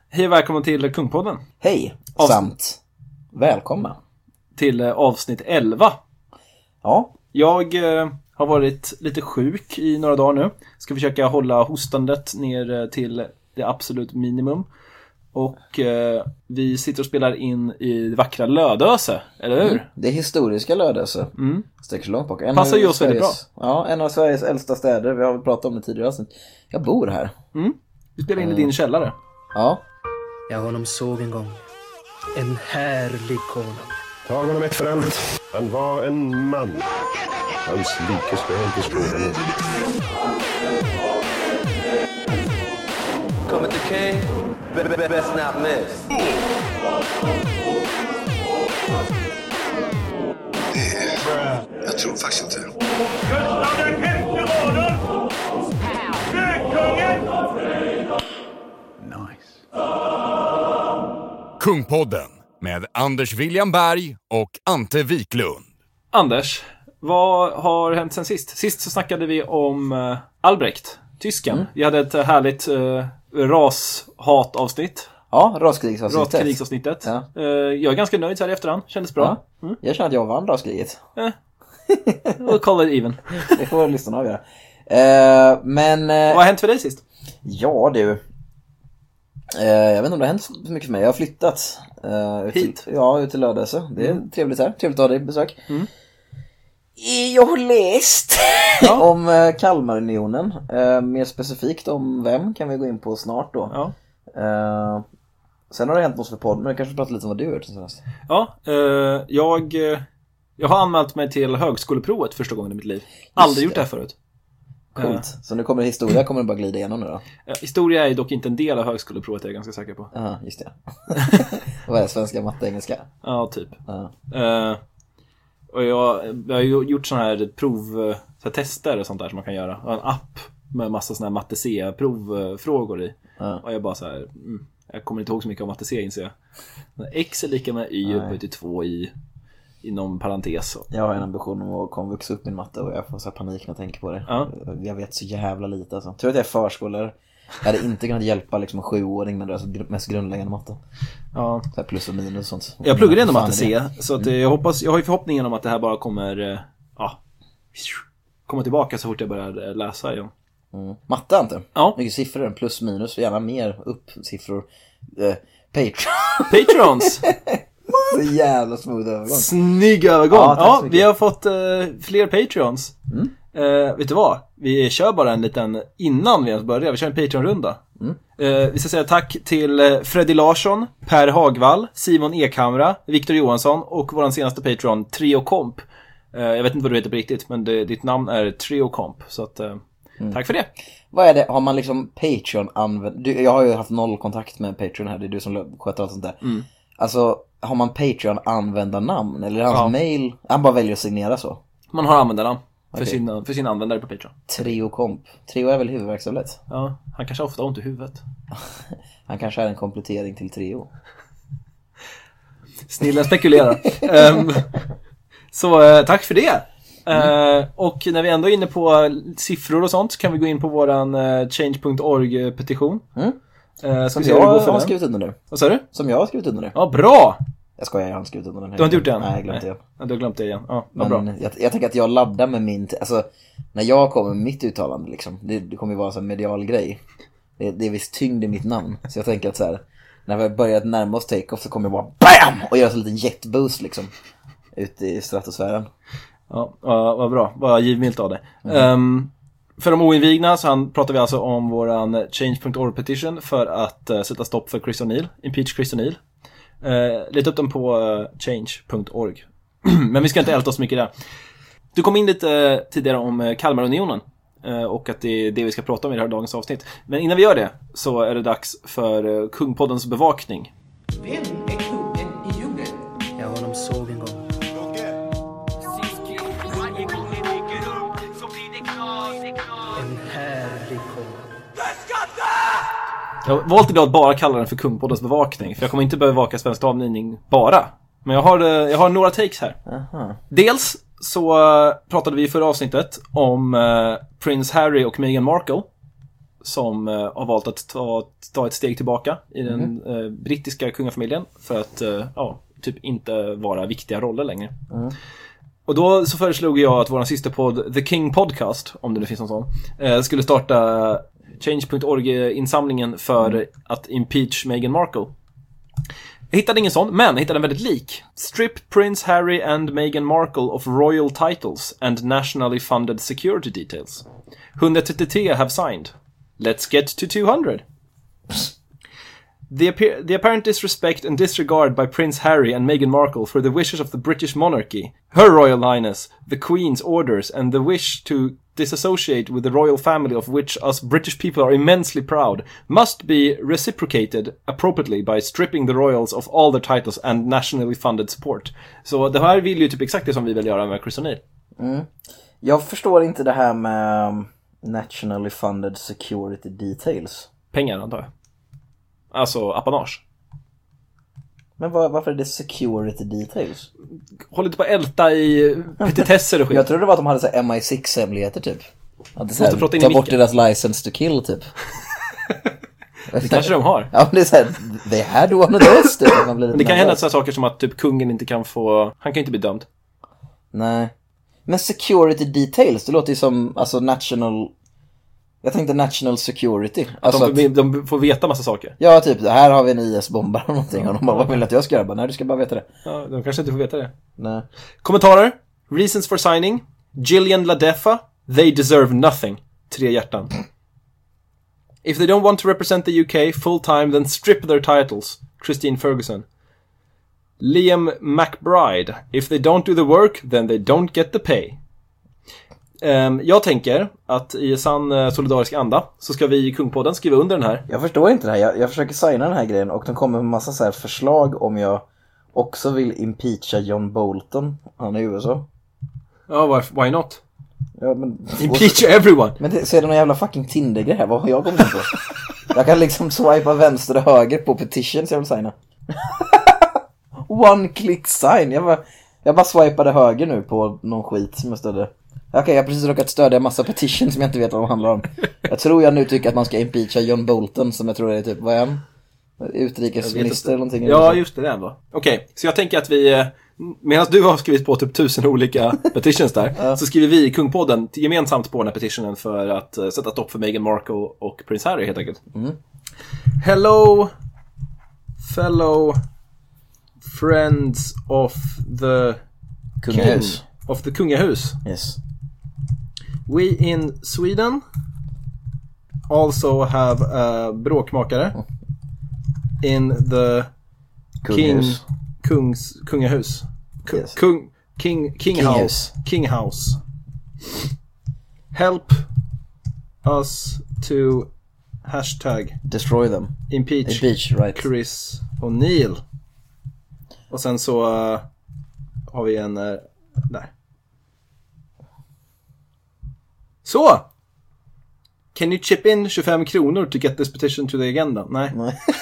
Hej och välkommen till Kungpodden. Hej, samt välkomna till avsnitt 11. Ja. Jag har varit lite sjuk i några dagar nu. Ska försöka hålla hostandet ner till det absolut minimum. Och vi sitter och spelar in i det vackra Lödöse, eller hur? Det historiska Lödöse. Sträcker så långt bak. Passar ju oss väldigt bra. Ja, en av Sveriges äldsta städer. Vi har väl pratat om det tidigare avsnitt. Jag bor här. Vi spelar in i din källare. Ja. Jag honom såg en gång. En härlig konung. Tag honom ett för allt. Han var en man. Hans like ska jag inte skåda. Coming to King, best not miss. Jag tror faktiskt inte. Kungpodden med Anders William Berg och Ante Wiklund. Anders, vad har hänt sen sist? Sist så snackade vi om Albrecht, tysken. Vi hade ett härligt rashatavsnitt. Ja, raskrigsavsnittet. Ja. Jag är ganska nöjd så här i efterhand. Kändes bra. Ja. Jag känner att jag vann raskriget. We'll call it even. Det får lyssna avgöra. Men vad har hänt för dig sist? Ja, du. Jag vet inte om det har hänt så mycket för mig. Jag har flyttat hit? Ut till Lödöse. Det är trevligt här. Trevligt att ha dig i besök. Jag har läst om Kalmarunionen. Mer specifikt om vem kan vi gå in på snart då. Ja. Sen har det hänt något för podden, men jag kanske pratar lite om vad du har gjort senast. Ja, jag har anmält mig till högskoleprovet första gången i mitt liv. Aldrig gjort det här förut. Coolt. Så nu kommer historia, kommer du bara glida igenom nu då? Historia är dock inte en del av högskoleprovet, är jag ganska säker på. Ja, just det. Vad är det? Svenska, matte, engelska? Ja, typ. Och jag har gjort såna här så här tester och sånt där som man kan göra. Och en app med massa såna här matte C-provfrågor i. Och jag bara så här, jag kommer inte ihåg så mycket om matte C, inser jag. X är lika med Y upphöjt till 2 i inom parentes. Jag har en ambition om att komma upp min matte och jag får så här panik när jag tänker på det. Jag vet så jävla lite alltså. Tror att jag är förskollärare. Jag hade inte kunnat hjälpa liksom en 7-åring med det alltså, mest grundläggande matte. Ja. Så här plus och minus och sånt. Jag pluggade ändå matte C, så att jag har ju förhoppningen om att det här bara kommer komma tillbaka så fort jag börjar läsa igen. Matte inte? Ja. Mycket siffror, plus minus, gärna mer upp siffror. Patrons! Så jävla smooth övergång. Snygg övergång. Ja, vi har fått fler Patreons. Vet du vad? Vi kör bara en liten innan vi ens börjar. Vi kör en Patreon-runda. Vi ska säga tack till Freddy Larsson, Per Hagvall, Simon Ekhamra, Viktor Johansson och vår senaste Patreon, Trio Comp. Jag vet inte vad du heter på riktigt, men ditt namn är Trio Comp. Så att, tack för det. Vad är det? Har man liksom Patreon jag har ju haft noll kontakt med Patreon här. Det är du som sköter allt sånt där. Alltså, har man Patreon användarnamn? Eller hans mail? Han bara väljer att signera så. Man har användarnamn för sin användare på Patreon. Trio Comp. Trio är väl huvudverksamhet? Ja, han kanske ofta har ont i huvudet. Han kanske är en komplettering till Trio. Snillen spekulerar. Så tack för det. Och när vi ändå är inne på siffror och sånt så kan vi gå in på våran change.org-petition. Som jag har skrivit under nu. Vad sa du? Som jag har skrivit under nu. Ja, bra! Jag skojar, jag har skrivit under den här. Du har inte gjort det än? Nej, jag glömde det. Ja, du har glömt det igen. Ja, men bra. Jag tänker att jag laddar med min... Alltså, när jag kommer med mitt uttalande liksom, det kommer ju vara en medial grej. Det är visst tyngd i mitt namn. Så jag tänker att så här, när vi har börjat närma oss take-off så kommer jag bara BAM! Och göra så en liten jetboost liksom. Ut i stratosfären. Ja, vad bra. Vad givmilt av det. För de oinvigna så pratar vi alltså om våran change.org petition för att sätta stopp för Chris O'Neill. Impeach Chris O'Neill. Leta upp den på change.org. Men vi ska inte älta oss mycket där. Du kom in lite tidigare om Kalmarunionen och att det är det vi ska prata om i det här dagens avsnitt. Men innan vi gör det så är det dags för Kungpoddens bevakning. Vem är kungen i djungeln? Jag honom såg en gång. En härlig konung. Jag har valt idag att bara kalla den för Kungpoddens bevakning, för jag kommer inte behöva bevaka svensk avnidning bara. Men jag har några takes här. Dels så pratade vi i förra avsnittet om Prince Harry och Meghan Markle. som har valt att ta ett steg tillbaka i den brittiska kungafamiljen för att typ inte vara viktiga roller längre. Och då så föreslog jag att vår systerpodd The King Podcast, om det nu finns någon sån, skulle starta Change.org-insamlingen för att impeach Meghan Markle. Jag hittade ingen sån, men jag hittade en väldigt lik. Strip Prince Harry and Meghan Markle of royal titles and nationally funded security details. 133 have signed. Let's get to 200. The apparent disrespect and disregard by Prince Harry and Meghan Markle for the wishes of the British monarchy, Her Royal Highness, the Queen's orders, and the wish to disassociate with the royal family of which us British people are immensely proud, must be reciprocated appropriately by stripping the royals of all their titles and nationally funded support. Så det här vill ju typ exakt det som vi vill göra med Chris O'Neill. Jag förstår inte det här med nationally funded security details. Pengar, antar jag. Alltså apanage. Men varför är det security details? Håll inte på att älta i petitesser och skit. Jag trodde det var att de hade så här MI6-hemligheter typ. Att det så här, prata in i ta bort micken. deras license to kill typ. Det kanske de har. Ja, men det är så här, they had one of those typ. Men det kan hända sådana saker som att typ kungen inte kan få, han kan inte bli dömd. Nej. Men security details, det låter ju som alltså national. Jag tänkte national security. Alltså de får veta massa saker. Ja, typ, här har vi en IS-bombare eller någonting. Och de bara, vad vill att jag ska göra? Nej, du ska bara veta det. Ja, de kanske inte får veta det. Nej. Kommentarer. Reasons for signing. Gillian Ladefa. They deserve nothing. 3 hjärtan. If they don't want to represent the UK full time, then strip their titles. Christine Ferguson. Liam McBride. If they don't do the work, then they don't get the pay. Jag tänker att i sann solidarisk anda så ska vi i Kungpodden skriva under den här. Jag förstår inte det här. Jag försöker signa den här grejen och de kommer med massa så här förslag om jag också vill impeacha John Bolton. Han är i USA. Ja, why not? Ja, men Impeach everyone. Men det, så är det någon jävla fucking Tinder-grej här. Vad har jag kommit på? Jag kan liksom swipa vänster och höger på petitions jag vill signa. One click sign. Jag bara swipade höger nu på någon skit som jag stödde. Okej, jag har precis råkat stödja en massa petitions som jag inte vet vad de handlar om. Jag tror jag nu tycker att man ska impeacha John Bolton, som jag tror är typ, vad är han? Utrikesminister eller någonting. Ja, just det, ändå. Okej, så jag tänker att vi, medan du har skrivit på typ 1000 olika petitions där, så skriver vi i Kungpodden gemensamt på den här petitionen för att sätta stopp för Meghan Markle och Prince Harry, helt enkelt. Hello, fellow friends of the Kungahus. King of the Kungahus. Yes. We in Sweden also have a bråkmakare in the kungahus. Yes. King house. Help us to destroy them. impeach right. Chris O'Neill. Och sen så har vi en där. Så! Can you chip in 25 kronor to get this petition to the agenda? Nej.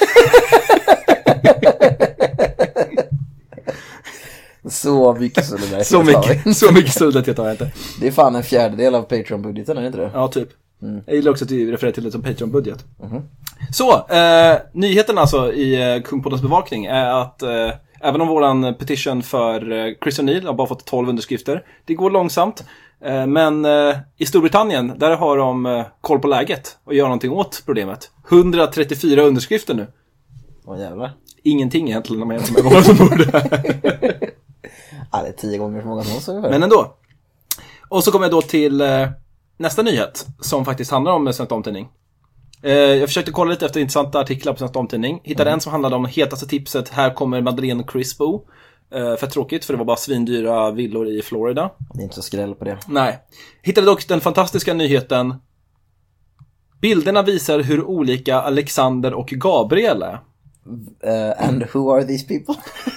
Så mycket solidaritet. så mycket solidaritet har jag inte. Det är fan en fjärdedel av Patreon-budgeten, är det inte det? Ja, typ. Jag gillar också att du refererar till det som Patreon-budget. Så, nyheten alltså i Kungpoddens bevakning är att även om våran petition för Chris O'Neill har bara fått 12 underskrifter. Det går långsamt. Men i Storbritannien, där har de koll på läget och gör någonting åt problemet. 134 underskrifter nu. Åh jävlar. Ingenting egentligen om jag jämför med vad som borde. Ja, det är 10 gånger för många som oss ungefär. Men ändå. Och så kommer jag då till nästa nyhet som faktiskt handlar om Svensk Damtidning. Jag försökte kolla lite efter intressanta artiklar på Svensk Damtidning. Hittade en som handlade om hetaste tipset. Här kommer Madeleine Crispo. För tråkigt, för det var bara svindyra villor i Florida. Det är inte så skräll på det. Nej. Hittade dock den fantastiska nyheten. Bilderna visar hur olika Alexander och Gabriel är. And who are these people?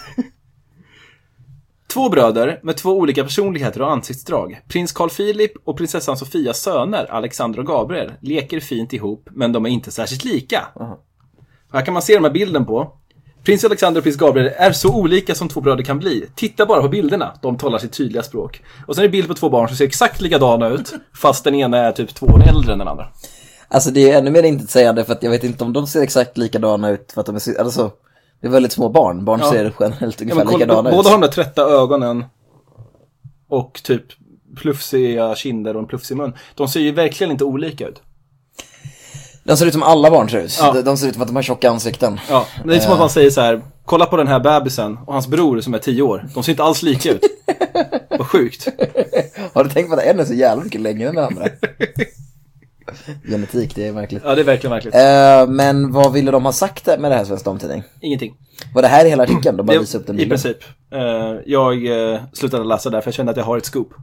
2 bröder med 2 olika personligheter och ansiktsdrag. Prins Carl Philip och prinsessan Sofias söner, Alexander och Gabriel, leker fint ihop, men de är inte särskilt lika. Här kan man se de här bilden på. Prins Alexander och prins Gabriel är så olika som 2 bröder kan bli. Titta bara på bilderna, de talar sitt tydliga språk. Och sen är det bild på 2 barn som ser exakt likadana ut, fast den ena är typ 2 år äldre än den andra. Alltså det är ännu mer intetsägande för att jag vet inte om de ser exakt likadana ut för att de är alltså, det är väldigt små barn. Barn ser generellt ungefär likadana ut. Båda har de där trätta ögonen och typ plufsiga kinder och en plufsig mun. De ser ju verkligen inte olika ut. De ser ut som alla barn ser ut. Ja. De ser ut som att de har tjocka ansikten. Ja, det är som att man säger så här: kolla på den här bebisen och hans bror som är 10 år. De ser inte alls lika ut. Vad sjukt. Har du tänkt på att en är så jävla mycket längre än den andra? Genetik, det är märkligt. Ja, det är verkligen märkligt. Men vad ville de ha sagt med det här Svensk Damtidning? Ingenting. Var det här i hela artikeln? De bara visade upp den i bilden. princip. Jag slutade läsa där för jag kände att jag har ett scoop.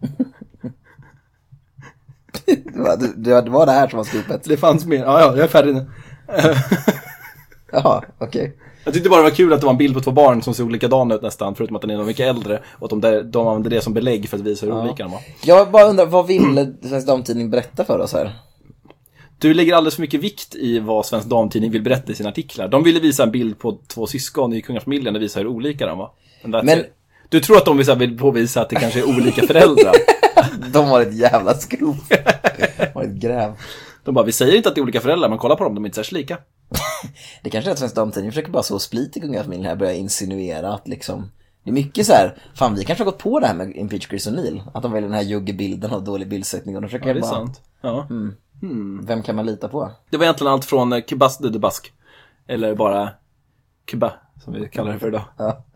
Det var det här som var scoopet. Det fanns mer. Ja, jag är färdig nu. Jaha, okej. Jag tyckte bara det var kul att det var en bild på 2 barn som ser likadana ut nästan, förutom att den är mycket äldre och att de använder det som belägg för att visa hur olika de var. Jag bara undrar, vad ville Svensk Damtidning berätta för oss här? Du lägger alldeles för mycket vikt i vad Svensk Damtidning vill berätta i sina artiklar. De ville visa en bild på 2 syskon i kungafamiljen och visa hur olika de var. Men du tror att de vill påvisa att det kanske är olika föräldrar? De har ett jävla skrov. De har ett gräv. De bara, vi säger inte att det är olika föräldrar, men kolla på dem, de är inte särskilt lika. Det kanske är att Svensk Damtidning försöker bara så split i kungafamiljen här, börja insinuera att liksom, det är mycket så här, fan vi kanske har gått på det här med impeach Chris O'Neill, att de väljer den här juggebilden av dålig bildsättning och de försöker ja, det är bara, sant. Ja. Vem kan man lita på? Det var egentligen allt från Kubas de Bask, eller bara Kuba, som vi kallar det för idag. Ja.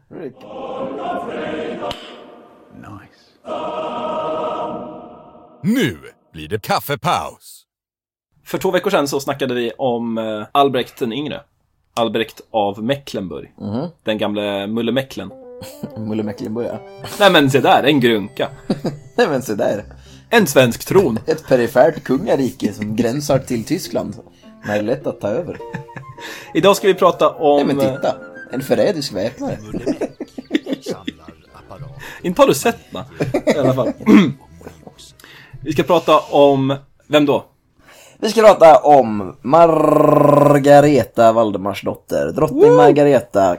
Nu blir det kaffepaus. För 2 veckor sedan så snackade vi om Albrecht den yngre. Albrecht av Mecklenburg. Den gamla Mulle Mecklen. Mulle Mecklenburg, ja. Nej men se där, en grunka. Nej men så där. En svensk tron. Ett perifert kungarike som gränsar till Tyskland. Men det är lätt att ta över. Idag ska vi prata om... Nej men titta, en förrädisk väpnare. Inte har du sett na, i alla fall. Vi ska prata om... Vem då? Vi ska prata om Margareta Valdemarsdotter. Drottning Margareta.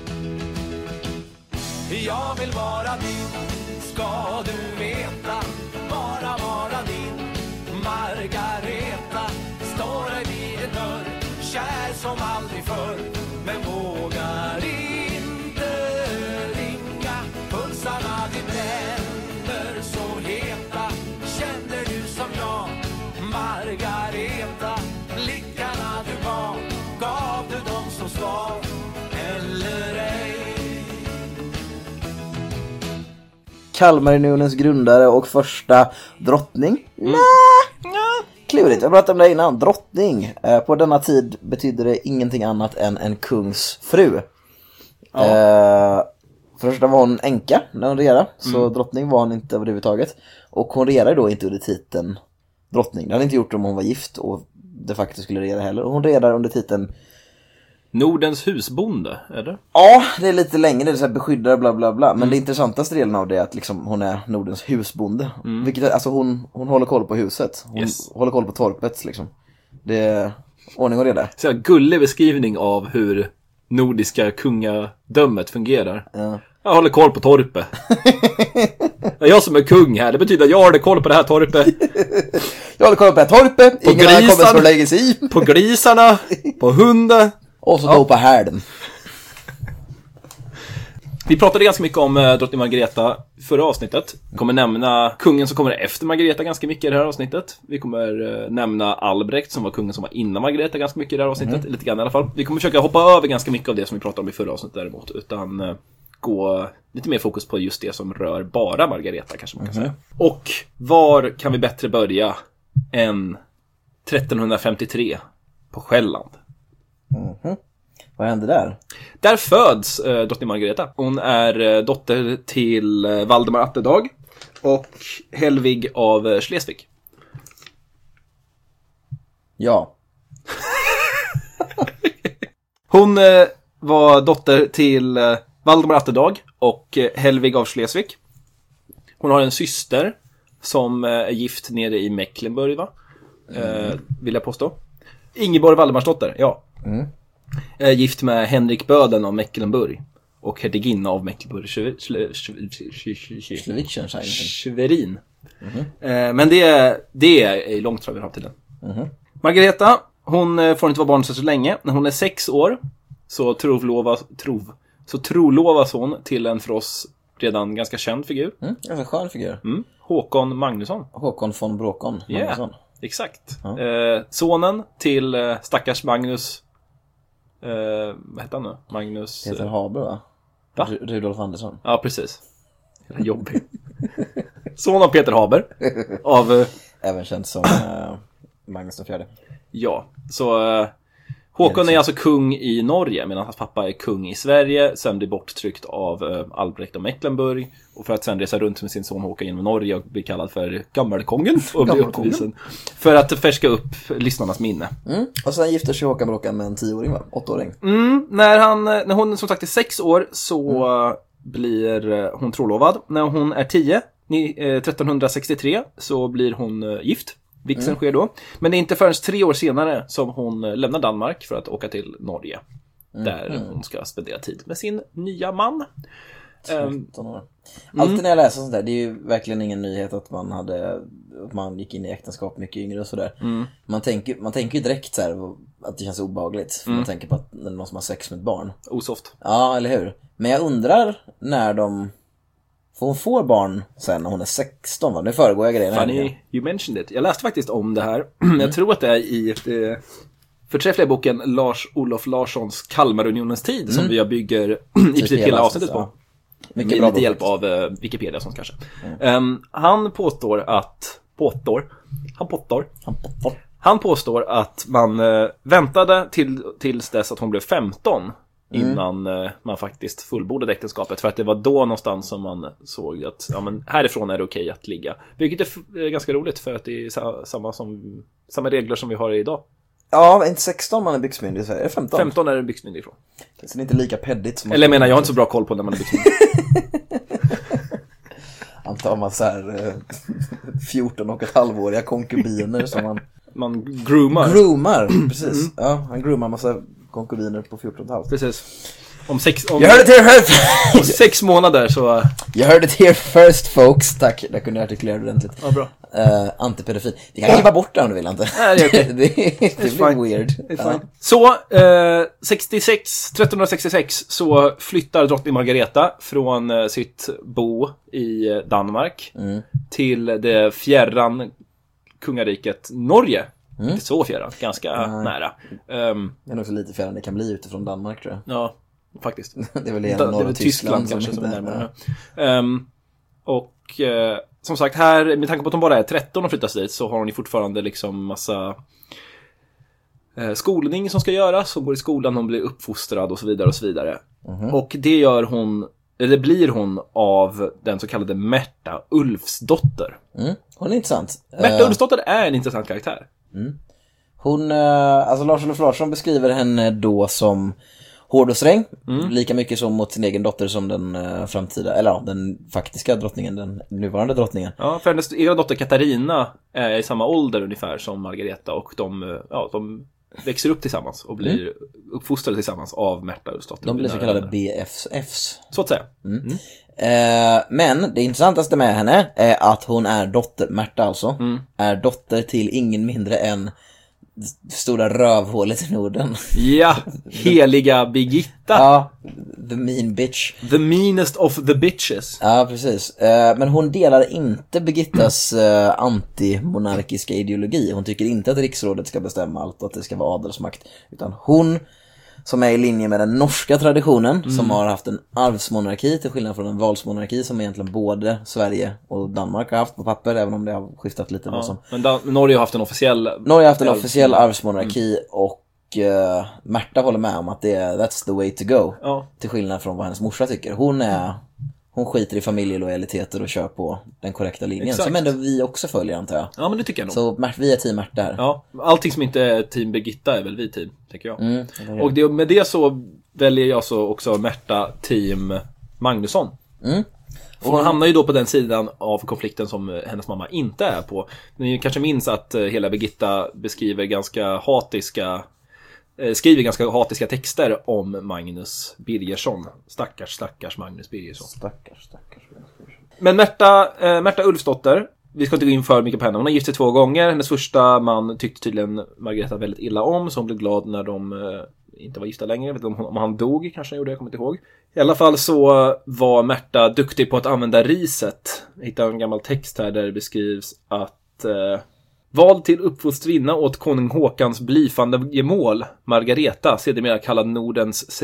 Jag vill vara din, ska du veta. Vara din Margareta. Står dig vid en dörr, kär som aldrig förr. Men vågar inte ringa. Pulsarna de bränner så heta. Känner du som jag, Margareta? Blickarna du gav du dem som svar eller ej? Kalmarunionens grundare och första drottning. Klurigt, jag pratade om det innan. Drottning. På denna tid betyder det ingenting annat än en kungs fru. Första var hon änka när hon regerade. Så drottning var hon inte överhuvudtaget. Och hon regerade då inte under titeln drottning. Det hade inte gjort om hon var gift och de facto skulle regera heller. Och hon regerade under titeln Nordens husbonde, eller? Ja, det är lite längre, det är så här beskyddare bla bla bla. Men det intressantaste delen av det är att liksom, hon är Nordens husbonde. Vilket, alltså hon håller koll på huset. Hon håller koll på torpet liksom. Det är ordning och reda. Så en gullig beskrivning av hur nordiska kungadömet fungerar. Ja. Jag håller koll på torpet. Det är jag som är kung här. Det betyder att jag håller koll på det här torpet. Jag håller koll på det här torpet. På ingen annan kommer som lägger sig i. På grisarna. På hunden. Och så då på härden. Vi pratade ganska mycket om drottning Margareta förra avsnittet. Vi kommer nämna kungen som kommer efter Margareta ganska mycket i det här avsnittet. Vi kommer nämna Albrecht som var kungen som var innan Margareta ganska mycket i det här avsnittet. Lite grann i alla fall. Vi kommer försöka hoppa över ganska mycket av det som vi pratade om i förra avsnittet däremot. Utan gå lite mer fokus på just det som rör bara Margareta kanske man kan säga. Och var kan vi bättre börja än 1353 på Själland? Vad hände där? Där föds drottning Margareta. Hon är dotter till Valdemar Atterdag och Helvig av Schleswig. Ja. Hon var dotter till Valdemar Atterdag och Helvig av Schleswig. Hon har en syster som är gift nere i Mecklenburg, va? Vill jag påstå. Ingeborg Valdemarsdotter, ja. Gift med Henrik Böden av Mecklenburg och hertiginna av Mecklenburg Schwerin. Men det är långt fram i framtiden. Margareta, hon får inte vara barn så länge. När hon är 6 år så trolovas hon till en för oss redan ganska känd figur. En skön figur. Håkon Magnusson. Håkon von Bråkon Magnusson. Exakt. Sonen till stackars Magnus. Vad heter han nu? Magnus Peter Haber, va? Rudolf Andersson. Ja, precis. Jobbig. Son av Peter Haber. Även känd som Magnus den fjärde. Ja, så Håkon är alltså kung i Norge medan hans pappa är kung i Sverige. Sen blir borttryckt av Albrecht av Mecklenburg. Och för att sen resa runt med sin son Håkon genom Norge och bli kallad för Gammelkongen. Och bli uppvisen. För att färska upp lyssnarnas minne. Och sen gifter sig Håkan Bråkan med en 10-åring, va? 8-åring. När hon som sagt är 6 år så blir hon trolovad. När hon är 10, 1363, så blir hon gift. Vigseln sker då. Men det är inte förrän 3 år senare som hon lämnar Danmark för att åka till Norge. Där hon ska spendera tid med sin nya man. 13 år. Alltid när jag läser sånt där, det är ju verkligen ingen nyhet att man gick in i äktenskap mycket yngre och sådär. Man tänker ju direkt så här att det känns obehagligt. För man tänker på att det är någon som har sex med ett barn. Osoft. Ja, eller hur? Men jag undrar när hon får barn sen när hon är 16, va? Nu föregår jag grejerna. Funny you mentioned it. Jag läste faktiskt om det här. Jag tror att det är i förträffliga boken Lars-Olof Larssons Kalmarunionens tid som vi bygger i princip hela avsnittet på. Mycket med lite hjälp av Wikipedia som kanske. Han påstår att man väntade tills dess att hon blev 15 innan man faktiskt fullbordade äktenskapet, för att det var då någonstans som man såg att härifrån är det okej att ligga. Vilket är ganska roligt, för att det är samma regler som vi har idag. Ja, inte 16 man är byxmyndig, så är det 15. 15 är det byxmyndig ifrån. Så det är inte lika peddigt som... Eller jag menar, jag har inte så bra koll på när man är byxmyndig. Antar man så här 14,5-åriga konkubiner som man groomar. Groomar, precis. Ja, han groomar massa konkubiner på 14,5. Precis. Om jag hörde det här om 6 månader så... Jag hörde det here first, folks. Tack, där kunde jag artikulera ordentligt. Ja, bra. Antipedofil. Vi kan klippa bort det om du vill, inte. Nej, det är okej. Det blir weird. Så, 1366 så flyttar drottning Margareta från sitt bo i Danmark till det fjärran kungariket Norge. Inte så fjärran, ganska nära. Det är nog så lite fjärran det kan bli utifrån Danmark, tror jag. Ja, faktiskt. Det är väl det norra Tyskland kanske som är närmare. Som sagt, här, med tanke på att de bara är 13 och flyttas dit, så har hon ju fortfarande liksom massa skolning som ska göras. Hon går i skolan, hon blir uppfostrad och så vidare och så vidare. Och det blir hon av den så kallade Märta Ulfsdotter. Hon är intressant. Märta Ulfsdotter är en intressant karaktär. Hon, alltså Lars-Olof Larsson beskriver henne då som hård och sträng, lika mycket som mot sin egen dotter som den framtida, eller den faktiska drottningen, den nuvarande drottningen. Ja, för hennes egen dotter Katarina är i samma ålder ungefär som Margareta, och de växer upp tillsammans och blir uppfostrade tillsammans av Märta Ulfsdotter. De blir så kallade BFFs. Så att säga. Men det intressantaste med henne är att hon är dotter, Märta alltså, är dotter till ingen mindre än stora rövhålet i Norden. Ja, heliga Birgitta. Ja, the mean bitch. The meanest of the bitches. Ja, precis. Men hon delar inte Birgittas antimonarkiska ideologi. Hon tycker inte att riksrådet ska bestämma allt och att det ska vara adelsmakt. Utan hon, som är i linje med den norska traditionen, som har haft en arvsmonarki till skillnad från en valsmonarki som egentligen både Sverige och Danmark har haft på papper, även om det har skiftat lite. Men Norge har haft en officiell officiell arvsmonarki, och Märta håller med om att that's the way to go. Till skillnad från vad hennes morsa tycker. Hon skiter i familjelojaliteter och kör på den korrekta linjen. Exakt. Som ändå vi också följer, antar jag. Ja, men det tycker jag nog. Så vi är team Märta här. Ja, allting som inte är team Birgitta är väl vi team, tycker jag. Och med det så väljer jag så också Märta team Magnusson. Och hon hamnar ju då på den sidan av konflikten som hennes mamma inte är på. Ni kanske minns att hela Birgitta skriver ganska hatiska texter om Magnus Birgersson. Stackars Magnus Birgersson. Stackars. Men Märta Ulfsdotter vi ska inte gå in för mycket på henne. Hon har gift sig 2 gånger. Hennes första man tyckte tydligen Margareta väldigt illa om, så hon blev glad när de inte var gifta längre. Jag vet inte om han dog, kanske han gjorde, jag kommer inte ihåg. I alla fall så var Märta duktig på att använda riset. Jag hittade en gammal text här där det beskrivs att vald till uppfostrinna åt konung Håkans blifande gemål Margareta, sedermera kallad Nordens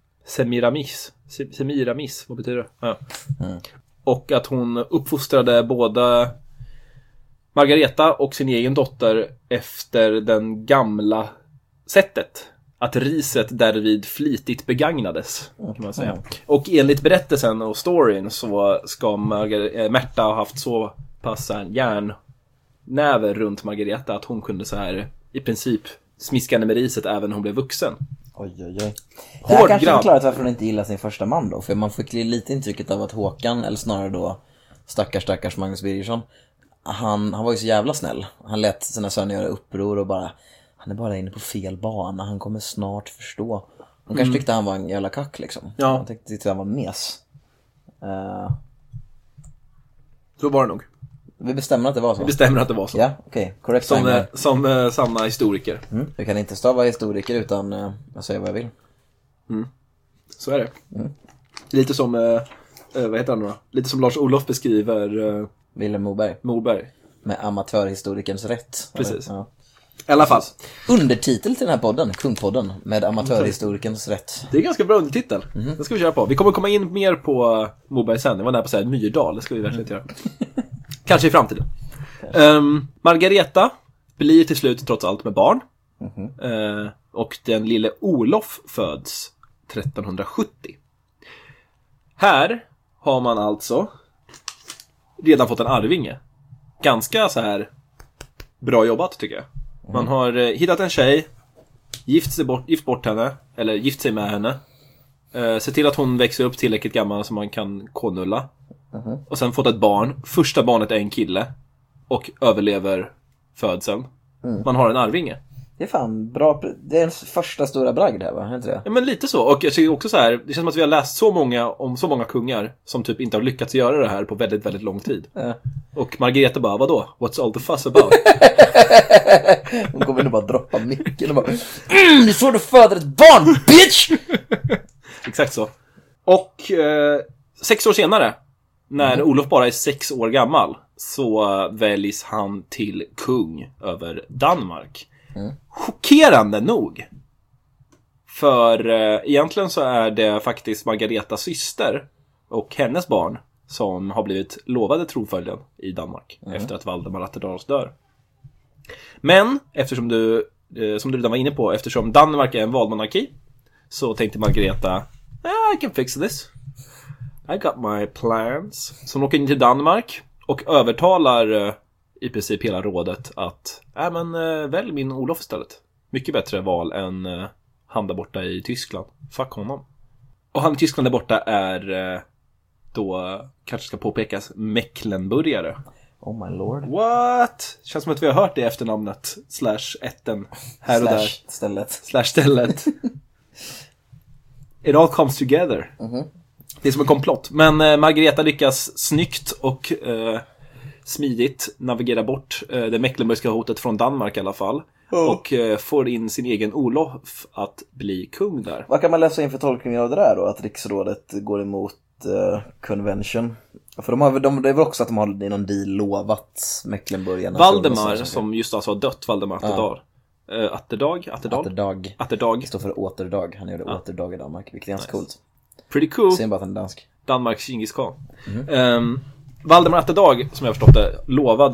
Semiramis, vad betyder det? Ja. Och att hon uppfostrade både Margareta och sin egen dotter efter den gamla sättet. Att riset därvid flitigt begagnades, kan man säga. Och enligt berättelsen och storyn så ska Märta ha haft så pass järnnäve runt Margareta att hon kunde så här i princip smiska henne med riset även när hon blev vuxen. Oj. Det här kanske förklarat varför hon inte gillar sin första man då. För man fick lite intrycket av att Håkan, eller snarare då stackars Magnus Birgersson, han var ju så jävla snäll. Han lät sina söner göra uppror och bara, han är bara inne på fel bana, han kommer snart förstå. Hon kanske tyckte han var en jävla kack liksom. Ja. Han tyckte han var mes. Så var det nog. Vi bestämmer att det var så. Vi bestämmer att det var så. Ja, okej. Korrekt. Som sanna historiker. Du kan inte stava historiker utan jag säger vad jag vill. Så är det. Lite som vad heter han då? Lite som Lars Olof beskriver Willem Moberg. Med amatörhistorikerns rätt. Precis. Ja. I alla fall. Undertitel till den här podden, Kungpodden, med amatörhistorikerns rätt. Det är ganska bra undertitel. Det ska vi köra på. Vi kommer komma in mer på Moberg sen. Det var nära på att säga Myrdal. Det ska vi verkligen göra. Kanske i framtiden. Margareta blir till slut trots allt med barn. Och den lille Olof föds 1370. Här har man alltså redan fått en arvinge. Ganska så här bra jobbat tycker jag. Man har hittat en tjej, gift bort henne, eller gift sig med henne. Se till att hon växer upp tillräckligt gammal så man kan konulla. Och sen fått ett barn. Första barnet är en kille och överlever födseln. Man har en arvinge. Det är fan bra. Det är en första stora bragd här, va? Är inte det? Ja, men lite så. Och jag tycker också så här, det känns som att vi har läst så många kungar som typ inte har lyckats göra det här på väldigt, väldigt lång tid. Och Margareta bara, vadå? What's all the fuss about? Hon kommer nu bara droppa micken och bara det får du föder ett barn, bitch! Exakt så. Och 6 år senare, när Olof bara är 6 år gammal, så väljs han till kung över Danmark. Chockerande nog. För egentligen så är det faktiskt Margaretas syster och hennes barn som har blivit lovade tronföljden i Danmark efter att Valdemar Atterdahl dör. Men eftersom som du redan var inne på, eftersom Danmark är en valmonarki, så tänkte Margareta, I can fix this. I got my plans. Så hon åker in till Danmark och övertalar i princip hela rådet att välj min Olof istället. Mycket bättre val än han där borta i Tyskland. Fuck honom. Och han i Tyskland där borta är då, kanske ska påpekas, Mecklenburgare. Oh my lord. What? Känns som att vi har hört det efternamnet /1 här och där. Stället. It all comes together. Det är som en komplott. Men Margareta lyckas snyggt och smidigt navigera bort det mecklenburgska hotet från Danmark i alla fall. Och får in sin egen Olof att bli kung där. Vad kan man läsa in för tolkningar av det där då? Att riksrådet går emot convention. För det är väl också att de har i någon deal lovat Mecklenburgarna. Valdemar, som just alltså har dött, Valdemar Atterdag. Atterdag. Det står för återdag. Han gjorde återdag i Danmark, vilket är ganska coolt. Pretty cool. Sen bara att han är dansk. Danmarks Genghis Khan. Valdemar Atterdag, som jag förstått det,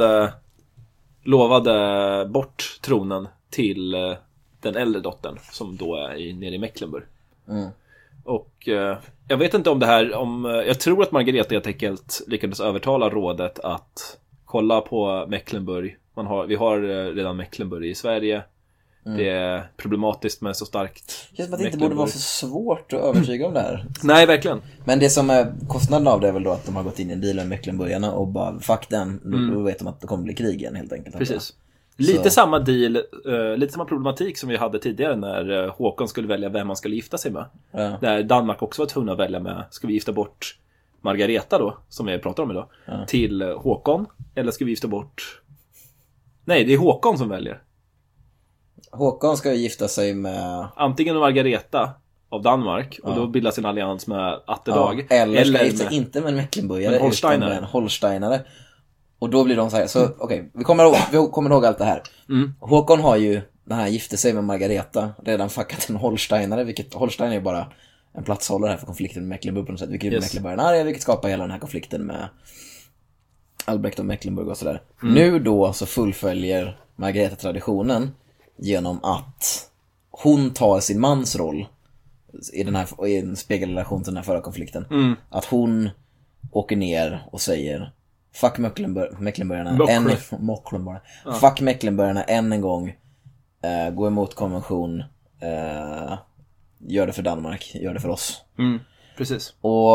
lovade bort tronen till den äldre dottern som då är nere i Mecklenburg. Och jag vet inte om det här, jag tror att Margareta helt enkelt lyckades övertala rådet att kolla på Mecklenburg. Vi har redan Mecklenburg i Sverige. Det är problematiskt med så starkt. Det känns som att det inte borde vara så svårt att övertyga om det här. Nej, verkligen. Men det som är kostnaden av det är väl då att de har gått in i en deal med Mecklenburgarna och bara fuck den, då vet de att det kommer bli krig igen helt enkelt. Precis. Lite samma deal, lite samma problematik som vi hade tidigare när Håkon skulle välja vem man skulle gifta sig med. Där Danmark också var tvungna att välja med, ska vi gifta bort Margareta då, som vi pratar om idag, till Håkon? Eller ska vi gifta bort... Nej, det är Håkon som väljer. Håkon ska ju gifta sig med... Antingen Margareta av Danmark, och då bildas en allians med Atterdag. Eller inte med en Mecklenburgare, utan med en holsteinare. Och då blir de så här, så okej, vi kommer ihåg allt det här. Håkon har ju, när han gifte sig med Margareta, redan fuckat en holsteinare, vilket Holstein är ju bara en platshållare här för konflikten med Mecklenburg på något sätt. Vilket Mecklenburgarna är, vilket skapar hela den här konflikten med Albrecht och Mecklenburg och sådär. Nu då så fullföljer Margareta traditionen genom att hon tar sin mans roll i en spegelrelation till den här förra konflikten. Att hon åker ner och säger fuck Mecklenburgarna fuck Mecklenburgarna än en gång, gå emot konvention, gör det för Danmark, gör det för oss. Precis. Och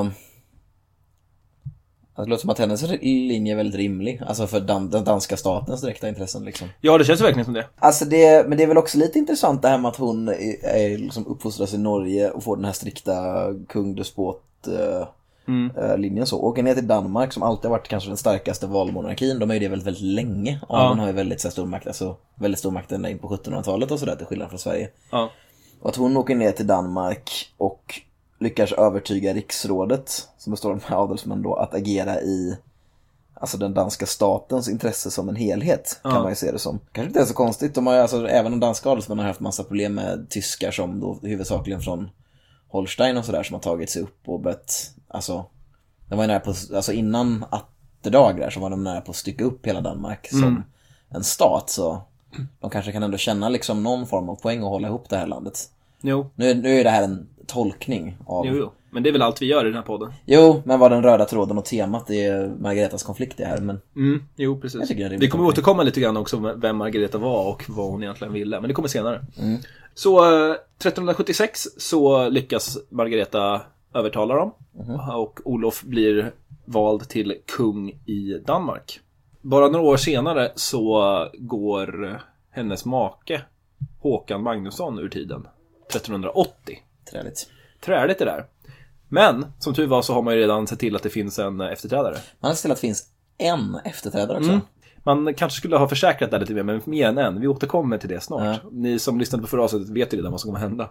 det låter som att hennes linje är väldigt rimlig, alltså för den danska statens direkta intressen liksom. Ja, det känns verkligen som det. Alltså men det är väl också lite intressant det här med att hon är liksom uppfostras i Norge och får den här strikta kung-despot linjen så. Åker ner till Danmark som alltid har varit kanske den starkaste valmonarkin. De är ju det väldigt, väldigt länge. Adelen har ju väldigt så stor makt, alltså väldigt stor makt ända in på 1700-talet och sådär, till skillnad från Sverige. Och att hon åker ner till Danmark och lyckas övertyga riksrådet, som består av adelsmän då, att agera i alltså den danska statens intresse som en helhet, kan man ju se det som. Kanske inte är så konstigt. De har ju, alltså, även de danska adelsmän har haft massa problem med tyskar som då huvudsakligen från Holstein och sådär, som har tagit sig upp och bett, alltså de var ju nära på, alltså innan Atterdag där, så var de nära på att stycka upp hela Danmark som en stat, så de kanske kan ändå känna liksom någon form av poäng att hålla ihop det här landet. Jo. Nu är det här en tolkning av... Jo, men det är väl allt vi gör i den här podden. Jo, men vad den röda tråden och temat är Margaretas konflikt det här, men... Jo, precis. Vi kommer återkomma lite grann också med vem Margareta var och vad hon egentligen ville, men det kommer senare. Så 1376 så lyckas Margareta övertala dem, och Olof blir vald till kung i Danmark. Bara några år senare så går hennes make Håkan Magnusson ur tiden, 1380. Träligt det där. Men som tur var så har man ju redan sett till att det finns en efterträdare. Man har sett till att det finns en efterträdare också. Man kanske skulle ha försäkrat det lite mer, men mer än en. Vi återkommer till det snart. Ni som lyssnade på förra avsnittet vet ju redan vad som kommer hända.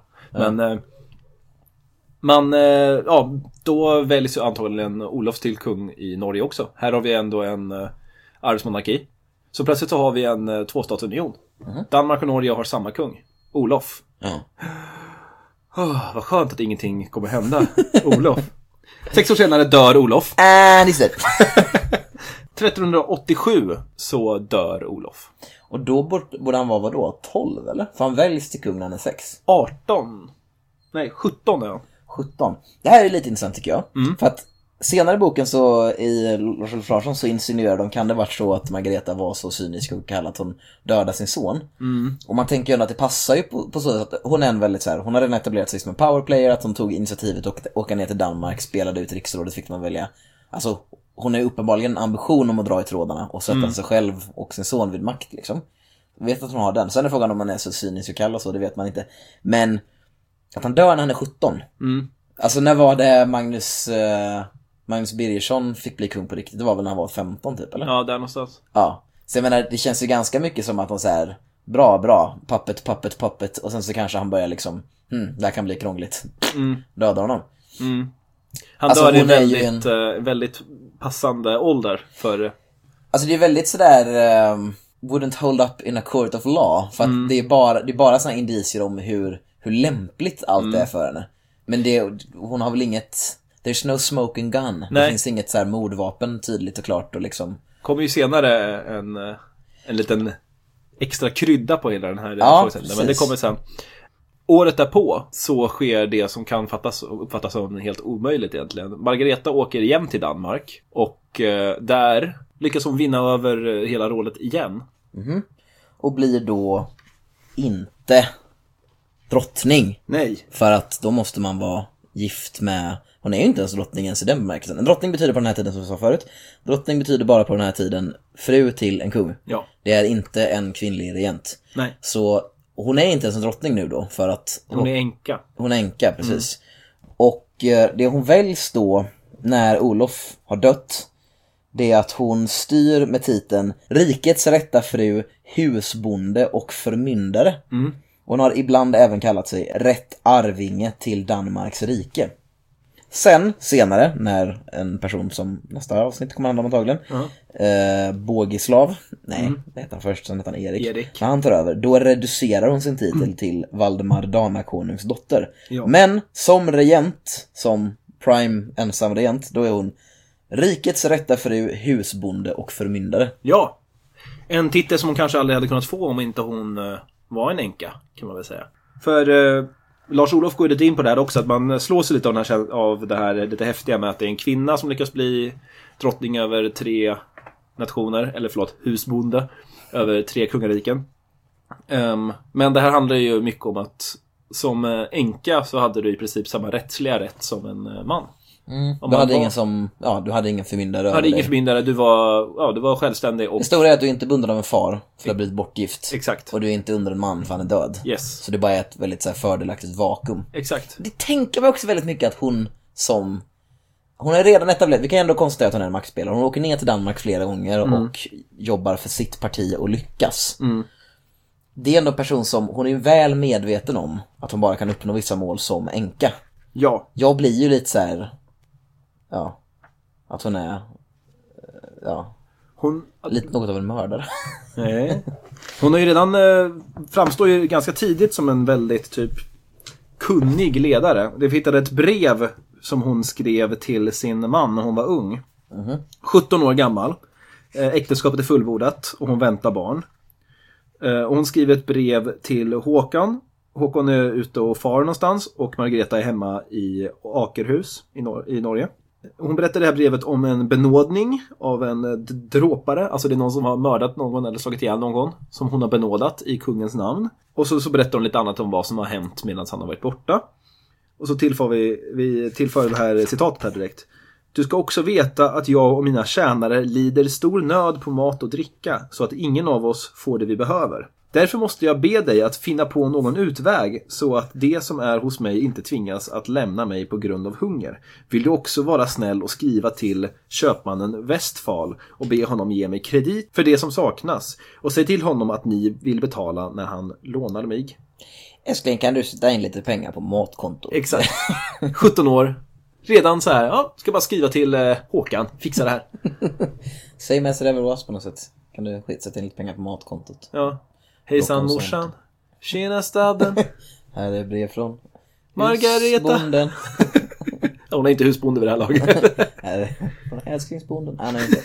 Men då väljs ju antagligen Olof till kung i Norge också. Här har vi ändå en arvsmonarki. Så plötsligt så har vi en tvåstatsunion. Danmark och Norge har samma kung, Olof. Vad skönt att ingenting kommer hända Olof. 6 år senare dör Olof. 1387 så dör Olof. Och då borde han vara vadå? 12 eller? För han väljs till kung när han är 6. 17 är han. 17. Det här är lite intressant tycker jag. För att senare i boken så i Lars Larsson så insinuerar de, kan det varit så att Margareta var så cynisk och kallade att hon dödade sin son. Och man tänker ju att det passar ju på så att hon är en väldigt så här, hon har redan etablerat sig som en powerplayer, att hon tog initiativet och åka ner till Danmark, spelade ut riksrådet, fick man välja. Alltså hon är uppenbarligen en ambition om att dra i trådarna och sätta sig själv och sin son vid makt liksom. Jag vet att hon har den. Sen är frågan om man är så cynisk och kall och så, det vet man inte. Men att han dör när han är 17. Alltså när var det Magnus Birgersson fick bli kung på riktigt? Det var väl när han var 15 typ, eller? Ja, där någonstans. Ja, så jag menar, det känns ju ganska mycket som att de säger bra, pappet. Och sen så kanske han börjar liksom, det här kan bli krångligt. Döda honom. Han alltså, dör i en väldigt passande ålder för... Alltså det är väldigt sådär wouldn't hold up in a court of law. För att det är bara såna indicier om hur lämpligt allt är för henne. Men hon har väl inget... There's no smoking gun. Nej. Det finns inget så här mordvapen tydligt och klart och liksom... Kommer ju senare en liten extra krydda på hela den här frågeställningen. Men det kommer sen. Året därpå så sker det som kan uppfattas som helt omöjligt egentligen. Margareta åker igen till Danmark och där lyckas hon vinna över hela rådet igen. Och blir då inte drottning. Nej. För att då måste man vara gift med... Hon är ju inte ens drottning ens i den bemärkelsen. En drottning betyder på den här tiden, som vi sa förut, drottning betyder bara på den här tiden fru till en kung. Ja. Det är inte en kvinnlig regent. Nej. Så hon är inte ens en drottning nu då, för att... Hon är änka. Hon är änka, precis. Och det hon väljs då när Olof har dött, det är att hon styr med titeln Rikets rätta fru, husbonde och förmyndare. Hon har ibland även kallat sig rätt arvinge till Danmarks rike. Senare, när en person som nästa avsnitt kommer handla om antagligen, Bogislav, det heter han först, sen heter han Erik. När han tar över, då reducerar hon sin titel till Valdemar Danakonungs dotter. Men som regent, som prime ensam regent, då är hon Rikets rätta fru, husbonde och förmyndare. Ja, en titel som hon kanske aldrig hade kunnat få om inte hon var en änka, kan man väl säga. För Lars-Olof går lite in på det här också, att man slår sig lite av det här lite häftiga med att det är en kvinna som lyckas bli drottning över 3 nationer, eller husbonde över 3 kungariken. Men det här handlar ju mycket om att som änka så hade du i princip samma rättsliga rätt som en man. Du hade ingen som, du hade ingen förmyndare. Du hade ingen förmyndare, du var självständig. Och... Det stora är att du inte är bunden av en far för att du har blivit bortgift. Exakt. Och du är inte under en man för han är död. Yes. Så det är bara ett väldigt så här, fördelaktigt vakuum. Exakt. Det tänker mig också väldigt mycket att hon är redan etablerad. Vi kan ändå konstatera att hon är en maktspelare. Hon åker ner till Danmark flera gånger och jobbar för sitt parti och lyckas. Det är ändå en person som, hon är väl medveten om att hon bara kan uppnå vissa mål som änka. Ja. Jag blir ju lite så här, att hon är lite något av en mördare. Nej. Hon har ju redan framstår ju ganska tidigt som en väldigt typ kunnig ledare. Det hittade ett brev som hon skrev till sin man när hon var ung. 17 år gammal. Äktenskapet är fullbordat och hon väntar barn. Och hon skriver ett brev till Håkan. Håkon är ute och far någonstans och Margareta är hemma i Akerhus i Norge. Hon berättar det här brevet om en benådning av en dråpare. Alltså det är någon som har mördat någon eller slagit ihjäl någon som hon har benådat i kungens namn. Och så berättar hon lite annat om vad som har hänt medan han har varit borta. Och så tillför det här citatet här direkt. Du ska också veta att jag och mina tjänare lider stor nöd på mat och dricka så att ingen av oss får det vi behöver. Därför måste jag be dig att finna på någon utväg så att det som är hos mig inte tvingas att lämna mig på grund av hunger. Vill du också vara snäll och skriva till köpmannen Westfall och be honom ge mig kredit för det som saknas och säg till honom att ni vill betala när han lånar mig. Älskling, kan du sätta in lite pengar på matkonto? Exakt. 17 år. Redan så här, ska bara skriva till Håkan, fixa det här. Säg med sig det väl på något sätt. Kan du sätta in lite pengar på matkontot? Ja. Hejsan morsan. Tjena staden. Här är brev från Margareta. Husbonden. Hon är inte husbonde vid det här laget. Här är från älsklingsbonden. Han är inte.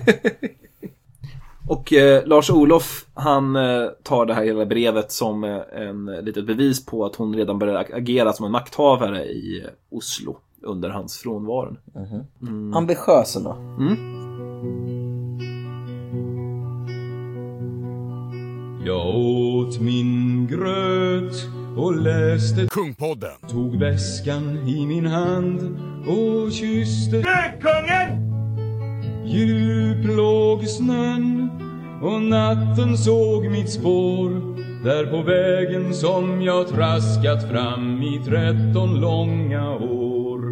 Och Lars-Olof, han tar det här hela brevet som en litet bevis på att hon redan började agera som en makthavare i Oslo under hans frånvaron. Ambitiös ändå. Jag åt min gröt och läste Kungpodden. Tog väskan i min hand och kysste Kungen! Djup låg snön och natten såg mitt spår där på vägen som jag traskat fram i 13 långa år.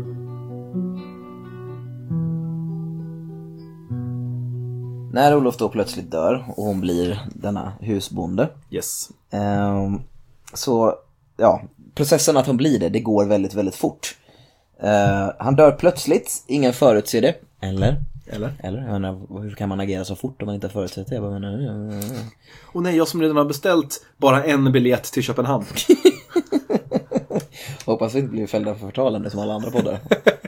När Olof då plötsligt dör och hon blir denna husbonde. Yes. Så, processen att hon blir det går väldigt, väldigt fort. Han dör plötsligt, ingen förutser det. Eller? Jag menar, hur kan man agera så fort om man inte förutsett det? Och nej, jag som redan har beställt bara en biljett till Köpenhamn. Hoppas vi inte blir fällda för förtalande som alla andra poddar.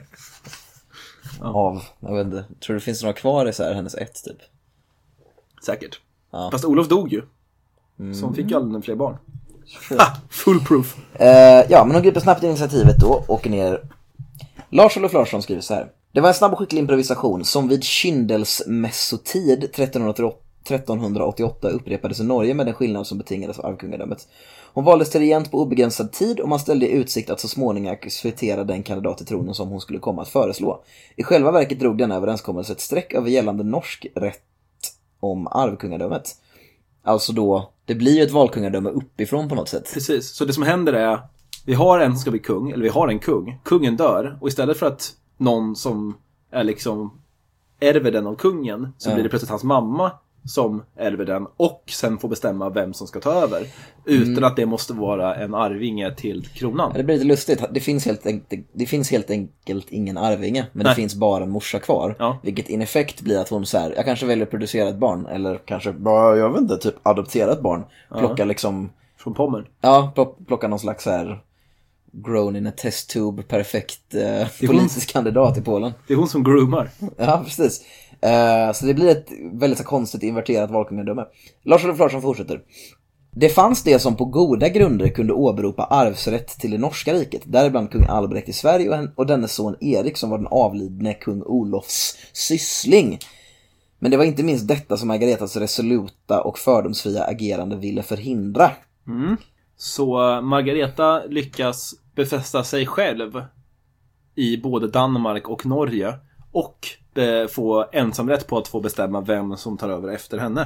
Jag vet inte, tror det finns några kvar i så här hennes ett typ. Säkert. Fast Olof dog ju. Så hon fick ju aldrig fler barn. Full proof. Men hon griper snabbt initiativet då, åker ner. Lars-Olof Larsson skriver så här. Det var en snabb och skicklig improvisation som vid Kyndels mässotid 1388 upprepades i Norge med den skillnad som betingades av arvkungadömet. Hon valdes till regent på obegränsad tid och man ställde i utsikt att så småningom acceptera den kandidat till tronen som hon skulle komma att föreslå. I själva verket drog denna överenskommelse ett streck över gällande norsk rätt om arvkungadömet. Alltså då, det blir ju ett valkungadöme uppifrån på något sätt. Precis, så det som händer är vi har en som ska bli kung, eller vi har en kung. Kungen dör och istället för att någon som är liksom ärver den av kungen, så blir det plötsligt hans mamma som ärver den och sen får bestämma vem som ska ta över utan att det måste vara en arvinge till kronan. Det blir lite lustigt. Det finns helt enkelt ingen arvinge, men det finns bara en morsa kvar, vilket in effekt blir att hon så här, jag kanske väljer att producera ett barn eller kanske bara, jag vet inte, typ adoptera ett barn, plocka liksom från Pommern. Ja, plocka någon slags så här grown in a test tube perfekt politisk kandidat i Polen. Det är hon som groomar. Ja, precis. Så det blir ett väldigt så konstigt inverterat valkungadöme. Lars-Olof Larsson fortsätter. Det fanns det som på goda grunder kunde åberopa arvsrätt till det norska riket, däribland kung Albrecht i Sverige och dennes son Erik som var den avlidne kung Olofs syssling. Men det var inte minst detta som Margaretas resoluta och fördomsfria agerande ville förhindra. Så Margareta lyckas befästa sig själv i både Danmark och Norge och få ensamrätt på att få bestämma vem som tar över efter henne.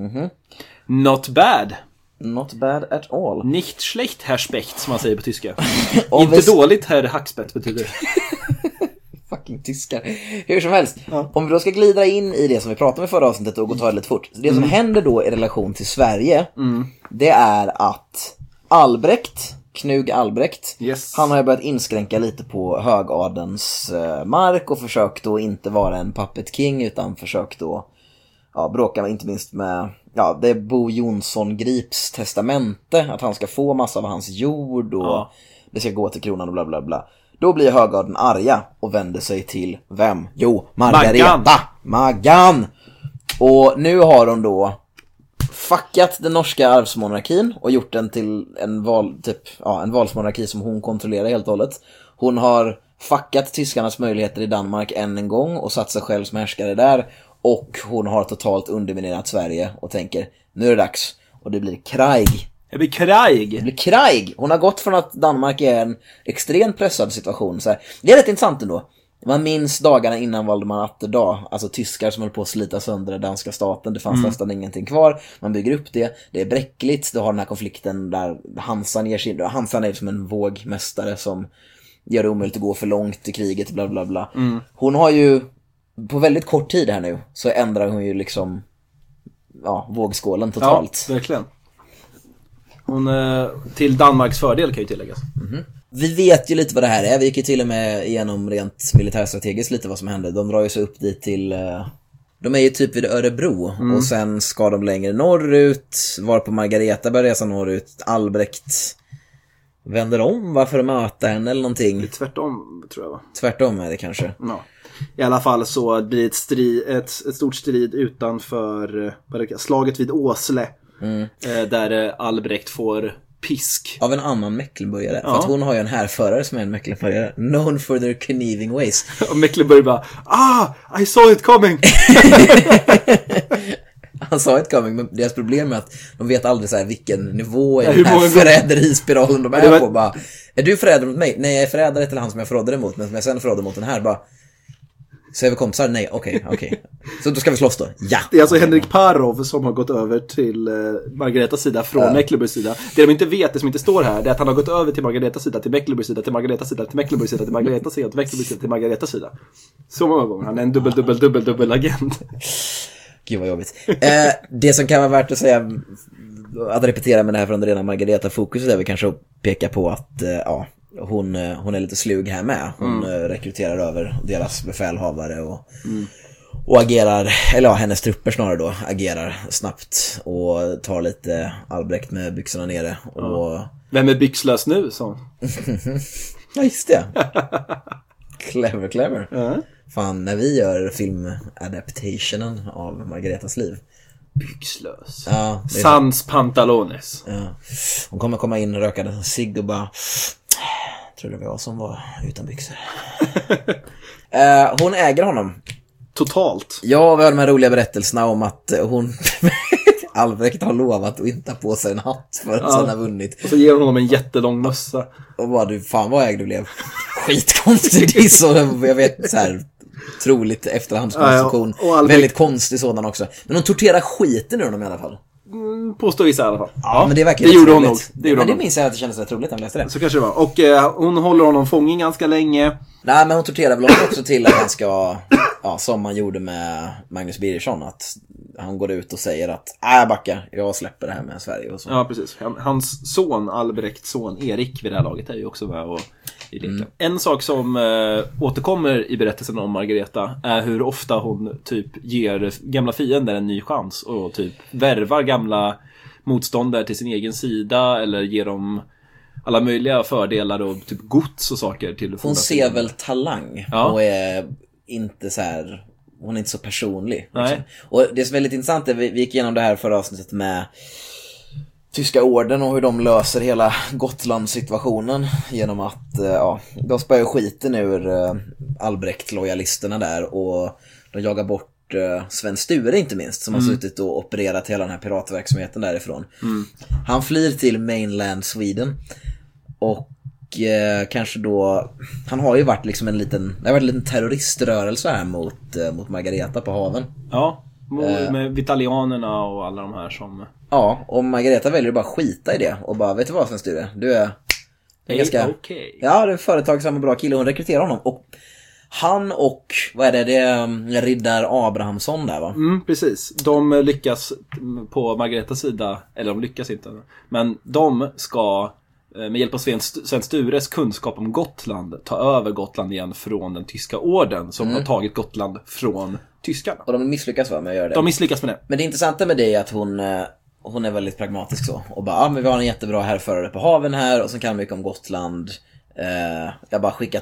Not bad. Not bad at all. Nicht schlecht, Herr Specht, som man säger på tyska. Inte dåligt, Herr Hackspett betyder det. Fucking tyskar. Hur som helst, om vi då ska glida in i det som vi pratade om i förra avsnittet och gå ta det lite fort. Det som händer då i relation till Sverige, det är att Knug Albrecht, han har ju börjat inskränka lite på högadens mark och försökt då inte vara en puppet king utan försökt då bråka inte minst med det är Bo Jonsson Grips testamente att han ska få massa av hans jord och det ska gå till kronan och bla bla bla. Då blir högadeln arga och vänder sig till vem? Jo, Margareta Maggan. Och nu har hon då fuckat den norska arvsmonarkin och gjort den till en valsmonarki som hon kontrollerar helt och hållet. Hon har fuckat tyskarnas möjligheter i Danmark än en gång och satt sig själv som härskare där. Och hon har totalt underminerat Sverige och tänker, nu är det dags. Och det blir krig. Det blir krig. Hon har gått från att Danmark är en extremt pressad situation. Så här, det är rätt intressant ändå. Man minns dagarna innan Valdemar Atterdag, alltså tyskar som höll på att slita sönder den danska staten. Det fanns nästan ingenting kvar. Man bygger upp det. Det är bräckligt. Du har den här konflikten där Hansan ger sig in. Hansan är som en vågmästare som gör det omöjligt att gå för långt i kriget. Bla bla bla. Hon har ju på väldigt kort tid här nu så ändrar hon ju liksom vågskålen totalt. Ja, verkligen. Hon till Danmarks fördel kan ju tilläggas. Vi vet ju lite vad det här är. Vi gick ju till och med igenom rent militärstrategiskt lite vad som hände. De drar ju sig upp dit till de är ju typ vid Örebro och sen ska de längre norrut, var på Margareta börjar resa norrut. Albrecht vänder om för att möta henne eller någonting. Det är tvärtom tror jag va? Tvärtom är det kanske. Ja. I alla fall så blir det ett stort strid utanför slaget vid Åsle. Där Albrecht får pisk av en annan Mecklenburgare. För att hon har ju en härförare som är en Mecklenburgare, known for their conniving ways. Och Mecklenburg bara, I saw it coming. Han sa it coming, men deras problem är att de vet aldrig så här vilken nivå i den här förräderispiralen de är på. Bara, är du förrädare mot mig? Nej, jag är förrädare till han som jag förrådde emot. Men som jag sen förrådde mot den här, bara, så är vi kompisar? Nej, okej. Så då ska vi slåss då? Ja. Det är alltså Henrik Parov som har gått över till Margaretas sida från Mecklenburgs sida. Det de inte vet, det som inte står här, det är att han har gått över till Margaretas sida, till Mecklenburgs sida, till Margaretas sida, till Mecklenburgs sida, till Margaretas sida, till Mecklenburgs sida, till Margaretas sida. Så många gånger. Han är en dubbel agent. Gud vad jobbigt. Det som kan vara värt att säga, att repetera med det här från det rena Margareta-fokuset är väl kanske att peka på att hon är lite slug här med. Hon rekryterar över deras befälhavare och agerar, eller hennes trupper snarare då, agerar snabbt och tar lite Albrecht med byxorna nere. Och... Vem är byxlös nu, så? Ja, just det. Clever. Fan, när vi gör filmadaptationen av Margaretas liv. Byxlös. Ja, Sans pantalones. Ja. Hon kommer komma in och röka cigg och bara, tror det var jag som var utan byxor. Hon äger honom. Totalt. Ja, vi har de här roliga berättelserna om att hon Albrecht har lovat att inte ha på sig en hatt för att han har vunnit. Och så ger hon honom en jättelång mössa. Och bara, du, fan vad ägd du blev. Skitkonstigt. Det är så, jag vet, så här troligt efterhandskonstruktion. Väldigt konstig sådan också. Men hon torterar skiten ur honom i alla fall. Påstår vissa i alla fall. Ja, men det gjorde hon nog. Det minns jag att det kändes rätt roligt när jag läste det. Så kanske det var. Och hon håller honom fången ganska länge. Nej, men hon torterar väl också till att han ska, som man gjorde med Magnus Birgersson, att han går ut och säger att jag backar, jag släpper det här med Sverige och så. Ja, precis. Hans son, Albrekts son Erik vid det här laget är ju också med och i leken. En sak som återkommer i berättelsen om Margareta är hur ofta hon typ ger gamla fiender en ny chans och typ värvar gamla motståndare till sin egen sida eller ger dem alla möjliga fördelar och typ gods och saker till. Hon ser väl talang och är inte så här, hon är inte så personlig liksom. Och det är så väldigt intressant, vi gick igenom det här förra avsnittet med tyska orden och hur de löser hela Gotland-situationen genom att de spöar skiten ur Albrecht-lojalisterna där och de jagar bort Sven Sture inte minst, som har suttit och opererat hela den här piratverksamheten därifrån. Han flyr till mainland Sweden och kanske då, han har ju varit liksom en liten terroriströrelse här mot Margareta på haven. Ja, med vitalianerna och alla de här som... Ja, och Margareta väljer bara skita i det och bara, vet du vad Sven Sture, du är ganska... Okay. Ja, du är företagsam och bra kille, hon rekryterar honom och han och, vad är det Riddar Abrahamsson där va? Precis, de lyckas på Margaretas sida, eller de lyckas inte, men de ska med hjälp av Sven Stures kunskap om Gotland ta över Gotland igen från den tyska orden som har tagit Gotland från tyskarna. Och de misslyckas med att göra det. De misslyckas med det. Men det intressanta med det är att hon är väldigt pragmatisk så. Och bara, men vi har en jättebra härförare på haven här och så kan mycket om Gotland. Jag bara skickar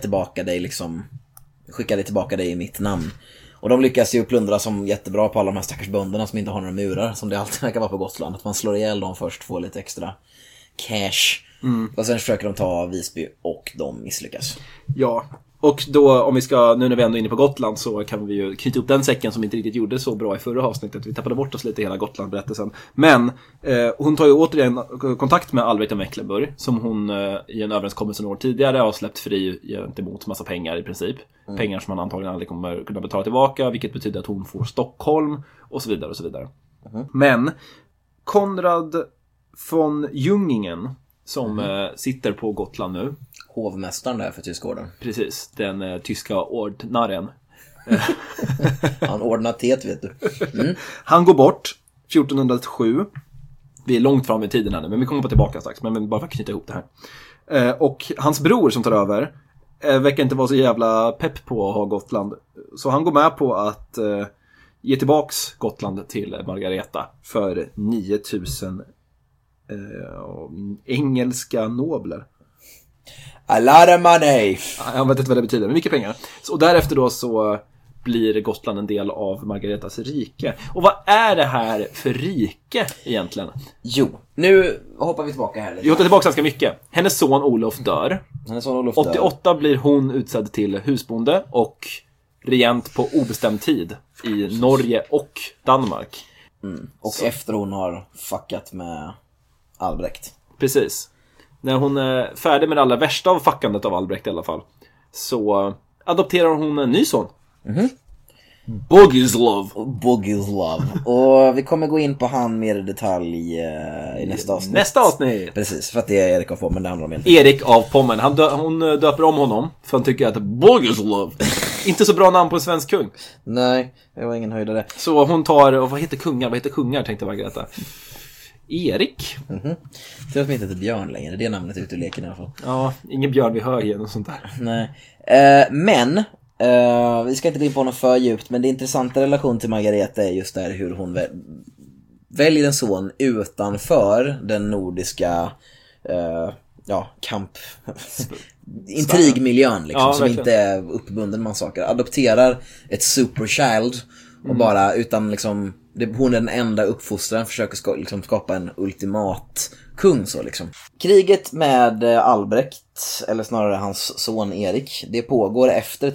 dig tillbaka dig i mitt namn. Och de lyckas ju plundra som jättebra på alla de här stackars bönderna som inte har några murar, som det alltid verkar vara på Gotland. Att man slår ihjäl dem först, får lite extra cash. Och sen försöker de ta Visby och de misslyckas. Ja, och då om vi ska, nu när vi ändå är inne på Gotland, så kan vi ju knyta upp den säcken som inte riktigt gjorde så bra i förra avsnittet. Vi tappade bort oss lite i hela Gotland-berättelsen. Men hon tar ju återigen kontakt med Albrecht av Mecklenburg, som hon i en överenskommelse några år tidigare har släppt fri gentemot massa pengar i princip. Pengar som han antagligen aldrig kommer kunna betala tillbaka, vilket betyder att hon får Stockholm och så vidare och så vidare. Men Konrad von Jungingen som sitter på Gotland nu, hovmästaren där för tyskorden. Precis, den tyska ordnaren. Han ordnar teet, vet du. Han går bort 1407. Vi är långt fram i tiden här nu, men vi kommer tillbaka strax. Men bara för att knyta ihop det här. Och hans bror som tar över verkar inte vara så jävla pepp på att ha Gotland. Så han går med på att ge tillbaks Gotland till Margareta för 9000 engelska nobler. A lot of money. Jag vet inte vad det betyder, men mycket pengar. Och därefter då så blir Gotland en del av Margaretas rike. Och vad är det här för rike egentligen? Jo, nu hoppar vi tillbaka här lite. Vi hoppar tillbaka ganska mycket. Hennes son Olof dör. 88 blir hon utsedd till husbonde och regent på obestämd tid i Norge och Danmark. Och så. Efter hon har fuckat med Albrecht. Precis. När hon är färdig med det allra värsta av fuckandet av Albrecht i alla fall, så adopterar hon en ny son. Bogislav. Och vi kommer gå in på han mer i detalj i nästa avsnitt. Precis, för att det är Erik av Pommern det handlar om egentligen. Erik av Pommern, hon döper om honom för han tycker att Bogislav inte så bra namn på en svensk kung. Nej, det var ingen höjdare. Så hon tar, och vad heter kungar tänkte Margareta. Erik. Det är som inte Björn längre, det är namnet ute ur leken i alla fall. Ja, ingen Björn vid högen och sånt där. Nej. Men vi ska inte gå in på honom för djupt, men det intressanta relation till Margareta är just där hur hon väljer en son utanför den nordiska kamp intrigmiljön liksom, som inte är uppbunden med saker. Adopterar ett superchild och bara utan liksom hon är den enda uppfostraren, försöker liksom skapa en ultimat kung så liksom. Kriget med Albrecht, eller snarare hans son Erik, det pågår efter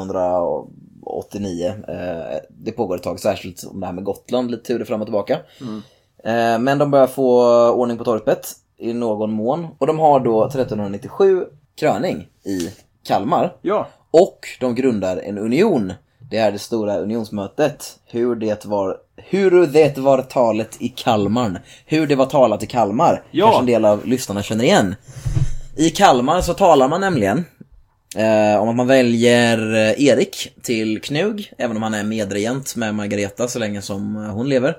1389. Det pågår ett tag, särskilt om det här med Gotland, lite turer fram och tillbaka. Men de börjar få ordning på torpet i någon mån. Och de har då 1397 kröning i Kalmar. Ja. Och de grundar en union. Det är det stora unionsmötet. Hur det var talet i Kalmar. Hur det var talat i Kalmar. Ja. Kanske en del av lyssnarna känner igen. I Kalmar så talar man nämligen Om att man väljer Erik till Knug, även om han är medregent med Margareta så länge som hon lever.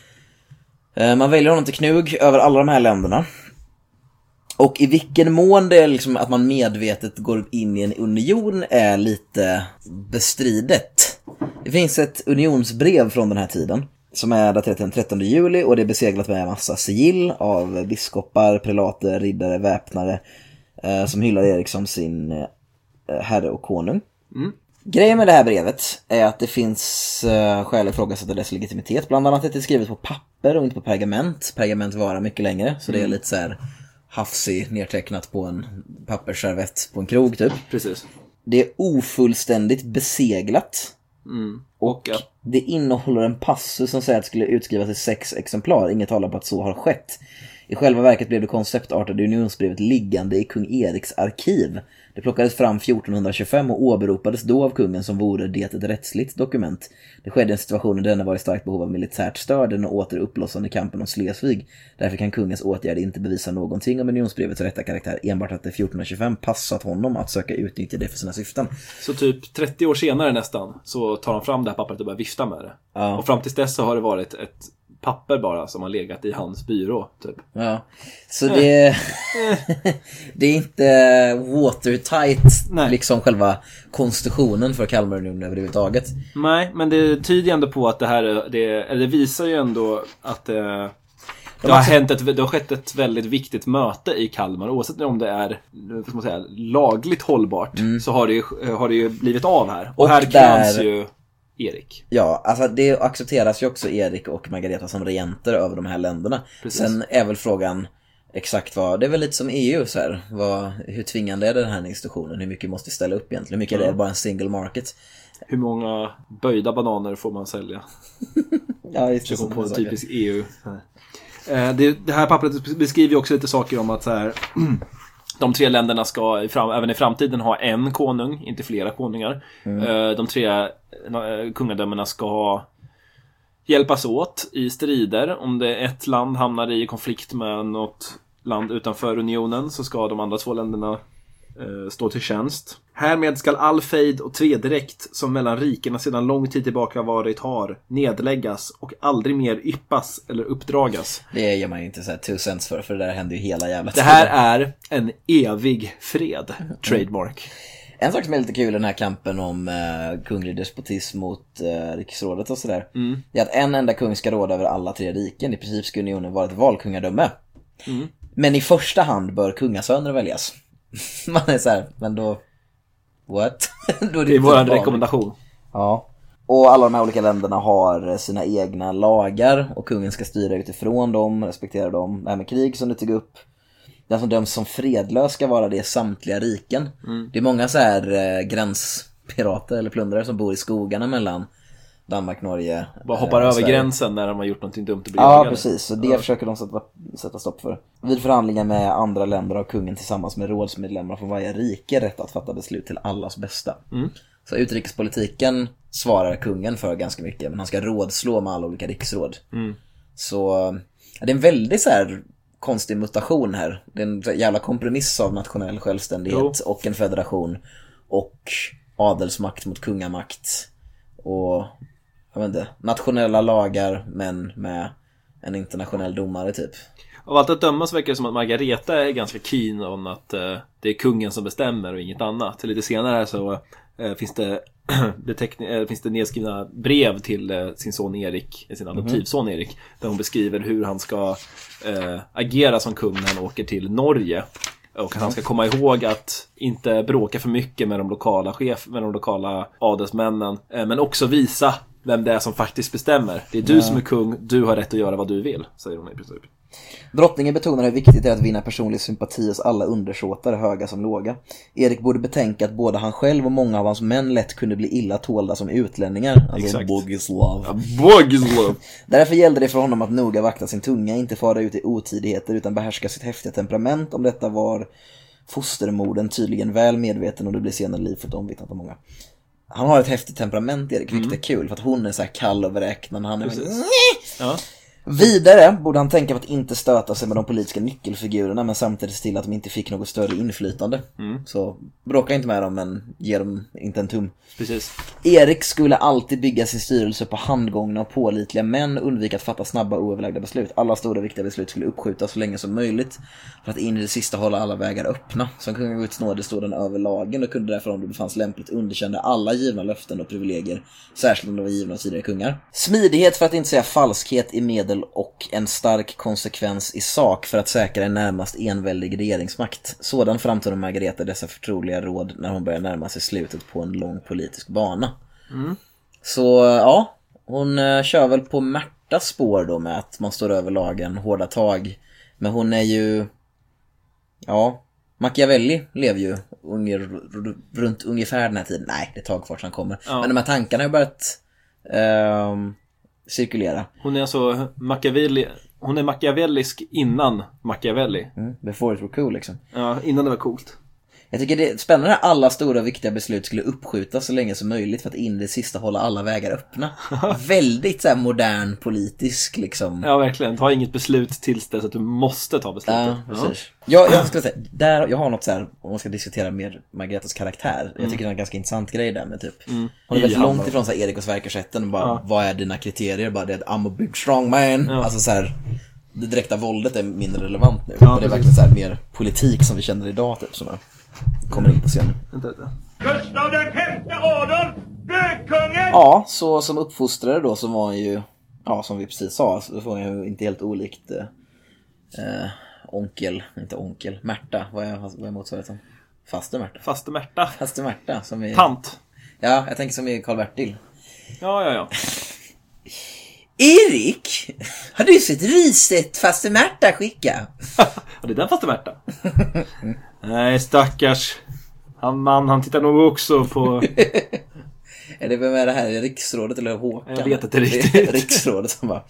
Man väljer honom till Knug över alla de här länderna. Och i vilken mån det är liksom att man medvetet går in i en union är lite bestridet. Det finns ett unionsbrev från den här tiden som är daterat den 13 juli och det är beseglat med en massa sigill av biskopar, prelater, riddare, väpnare som hyllar Erik som sin herre och konung. Grejen med det här brevet är att det finns skäl att ifrågasätta dess legitimitet. Bland annat att det är skrivet på papper och inte på pergament. Pergament varar mycket längre, så det är lite så här hafsig nedtecknat på en pappersservett på en krog typ. Precis. Det är ofullständigt beseglat. Och det innehåller en passus som säger att det skulle utskrivas i 6 exemplar. Inget talar på att så har skett. I själva verket blev det konceptartade unionsbrevet liggande i kung Eriks arkiv. Det plockades fram 1425 och åberopades då av kungen som vore det ett rättsligt dokument. Det skedde i en situation där denna var i starkt behov av militärt stöd och åter upplossande kampen om Slesvig. Därför kan kungens åtgärd inte bevisa någonting om unionsbrevets rätta karaktär, enbart att det 1425 passat honom att söka utnyttja det för sina syften. Så typ 30 år senare nästan så tar han fram det här pappret och börjar vifta med det. Ja. Och fram tills dess så har det varit ett papper bara som har legat i hans byrå typ. Ja, så det det är inte watertight. Nej. Liksom själva konstitutionen för Kalmarunionen överhuvudtaget. Nej, men det tyder ju ändå på att det här det visar ju ändå att det har skett ett väldigt viktigt möte i Kalmar, oavsett om det är vad ska man säga, lagligt hållbart så har det ju blivit av här. Och här krävs ju Erik. Ja, alltså det accepteras ju också Erik och Margareta som regenter över de här länderna. Precis. Sen är väl frågan exakt vad, det är väl lite som EU så här, hur tvingande är den här institutionen, hur mycket måste ställa upp egentligen, hur mycket är det bara en single market. Hur många böjda bananer får man sälja? Ja, just det. På en typisk EU. Det här pappret beskriver ju också lite saker om att så här, de 3 länderna ska även i framtiden ha en konung, inte flera konungar. De 3 kungadömena ska hjälpas åt i strider. Om det ett land hamnar i konflikt med något land utanför unionen så ska de andra 2 länderna stå till tjänst. Härmed ska all fejd och tvedräkt som mellan rikena sedan lång tid tillbaka varit har nedläggas och aldrig mer yppas eller uppdragas. Det gör man ju inte så här 2 cents för det där händer ju hela jävla tiden. Det här är en evig fred, trademark. En sak som är lite kul i den här kampen om kunglig despotism mot riksrådet och sådär, det är att en enda kung ska råda över alla 3 riken. I princip ska unionen vara ett valkungadöme. Men i första hand bör kungasöner väljas. Man är så här, men då what? Då är det är vår rekommendation. Ja. Och alla de här olika länderna har sina egna lagar och kungen ska styra utifrån dem, respektera dem. Det här med krig som du tog upp, den som döms som fredlös ska vara det i samtliga riken. Det är många så här gränspirater eller plundrare som bor i skogarna mellan Danmark, Norge. Bara hoppar över gränsen när de har gjort någonting dumt och blir jagade. Precis, så det försöker de sätta stopp för. Vid förhandlingar med andra länder har kungen tillsammans med rådsmedlemmar från varje rike rätt att fatta beslut till allas bästa. Så utrikespolitiken svarar kungen för ganska mycket, men han ska rådslå med alla olika riksråd. Så det är en väldigt så här konstig mutation här. Det är en jävla kompromiss av nationell självständighet och en federation och adelsmakt mot kungamakt och jag vet inte, nationella lagar men med en internationell domare typ. Av allt att döma så verkar det som att Margareta är ganska keen om att det är kungen som bestämmer och inget annat. Lite senare här så finns det nedskrivna brev till sin son Erik, sin adoptivson Erik, där hon beskriver hur han ska agera som kung när han åker till Norge. Och att han ska komma ihåg att inte bråka för mycket med de lokala adelsmännen, men också visa vem det är som faktiskt bestämmer. Det är du som är kung, du har rätt att göra vad du vill, säger hon i princip. Drottningen betonar hur viktigt det är att vinna personlig sympati hos alla undersåtar, höga som låga. Erik borde betänka att både han själv och många av hans män lätt kunde bli illa tålda som utlänningar. Alltså Bogislav. Bogislav. Därför gällde det för honom att noga vakta sin tunga, inte fara ut i otidigheter utan behärska sitt häftiga temperament. Om detta var fostermorden tydligen väl medveten och det blir senare liv för omvittnat av många. Han har ett häftigt temperament, Erik, vilket är kul för att hon är så här kall och beräknande. Han är Vidare borde han tänka på att inte stöta sig med de politiska nyckelfigurerna, men samtidigt se till att de inte fick något större inflytande. Så bråka inte med dem, men ge dem inte en tum. Precis. Erik skulle alltid bygga sin styrelse på handgångna och pålitliga män, undvika att fatta snabba och oöverlagda beslut. Alla stora viktiga beslut skulle uppskjutas så länge som möjligt för att in i det sista hålla alla vägar öppna. Som kungen Guds nåde stod den över lagen och kunde därför, om det befanns lämpligt, underkänna alla givna löften och privilegier, särskilt om de var givna av tidigare kungar. Smidighet, för att inte säga falskhet, i medel och en stark konsekvens i sak för att säkra en närmast enväldig regeringsmakt. Sådan framtog Margareta dessa förtroliga råd när hon började närma sig slutet på en lång politisk bana. Så ja, hon kör väl på Märtas spår då, med att man står över lagen, hårda tag. Men hon är ju, ja, Machiavelli lever ju runt ungefär den här tiden. Nej, det är ett tag kvar han kommer. Men de här tankarna har börjat cirkulera. Hon är alltså hon är machiavellisk innan Machiavelli. Before it were cool liksom. Ja, innan det var coolt. Jag tycker det är spännande att alla stora viktiga beslut skulle uppskjutas så länge som möjligt för att in i det sista hålla alla vägar öppna. Väldigt så här modern politisk liksom. Ja, verkligen. Ta inget beslut tills dess att du måste ta beslutet. Ja, precis. Jag skulle säga, jag har något så här, om man ska diskutera mer Margaretas karaktär. Jag tycker det är en ganska intressant grej där med typ. Hon är väldigt långt ifrån så här Erik och Sverkersätten och bara, vad är dina kriterier? Bara det är I'm a big strong man. Alltså så här, det direkta våldet är mindre relevant nu. Och det är verkligen så här mer politik som vi känner idag typ, som kommer in på scenen. Gustav den femte Adolf, Gökungen! Ja, så som uppfostrare då så var han ju, ja, som vi precis sa, så var han ju inte helt olikt Märta. Vad är motsvarigheten? Faster Märta som är tant. Ja, jag tänker som är Karl-Bertil. Ja. Erik, har du sett riset Faster Märta skicka? Ja, det är den Faster Märta. Nej, stackars. Han tittar nog också på... Är det vem är det här? Riksrådet eller Håkan? Jag vet inte riktigt. Riksrådet som bara...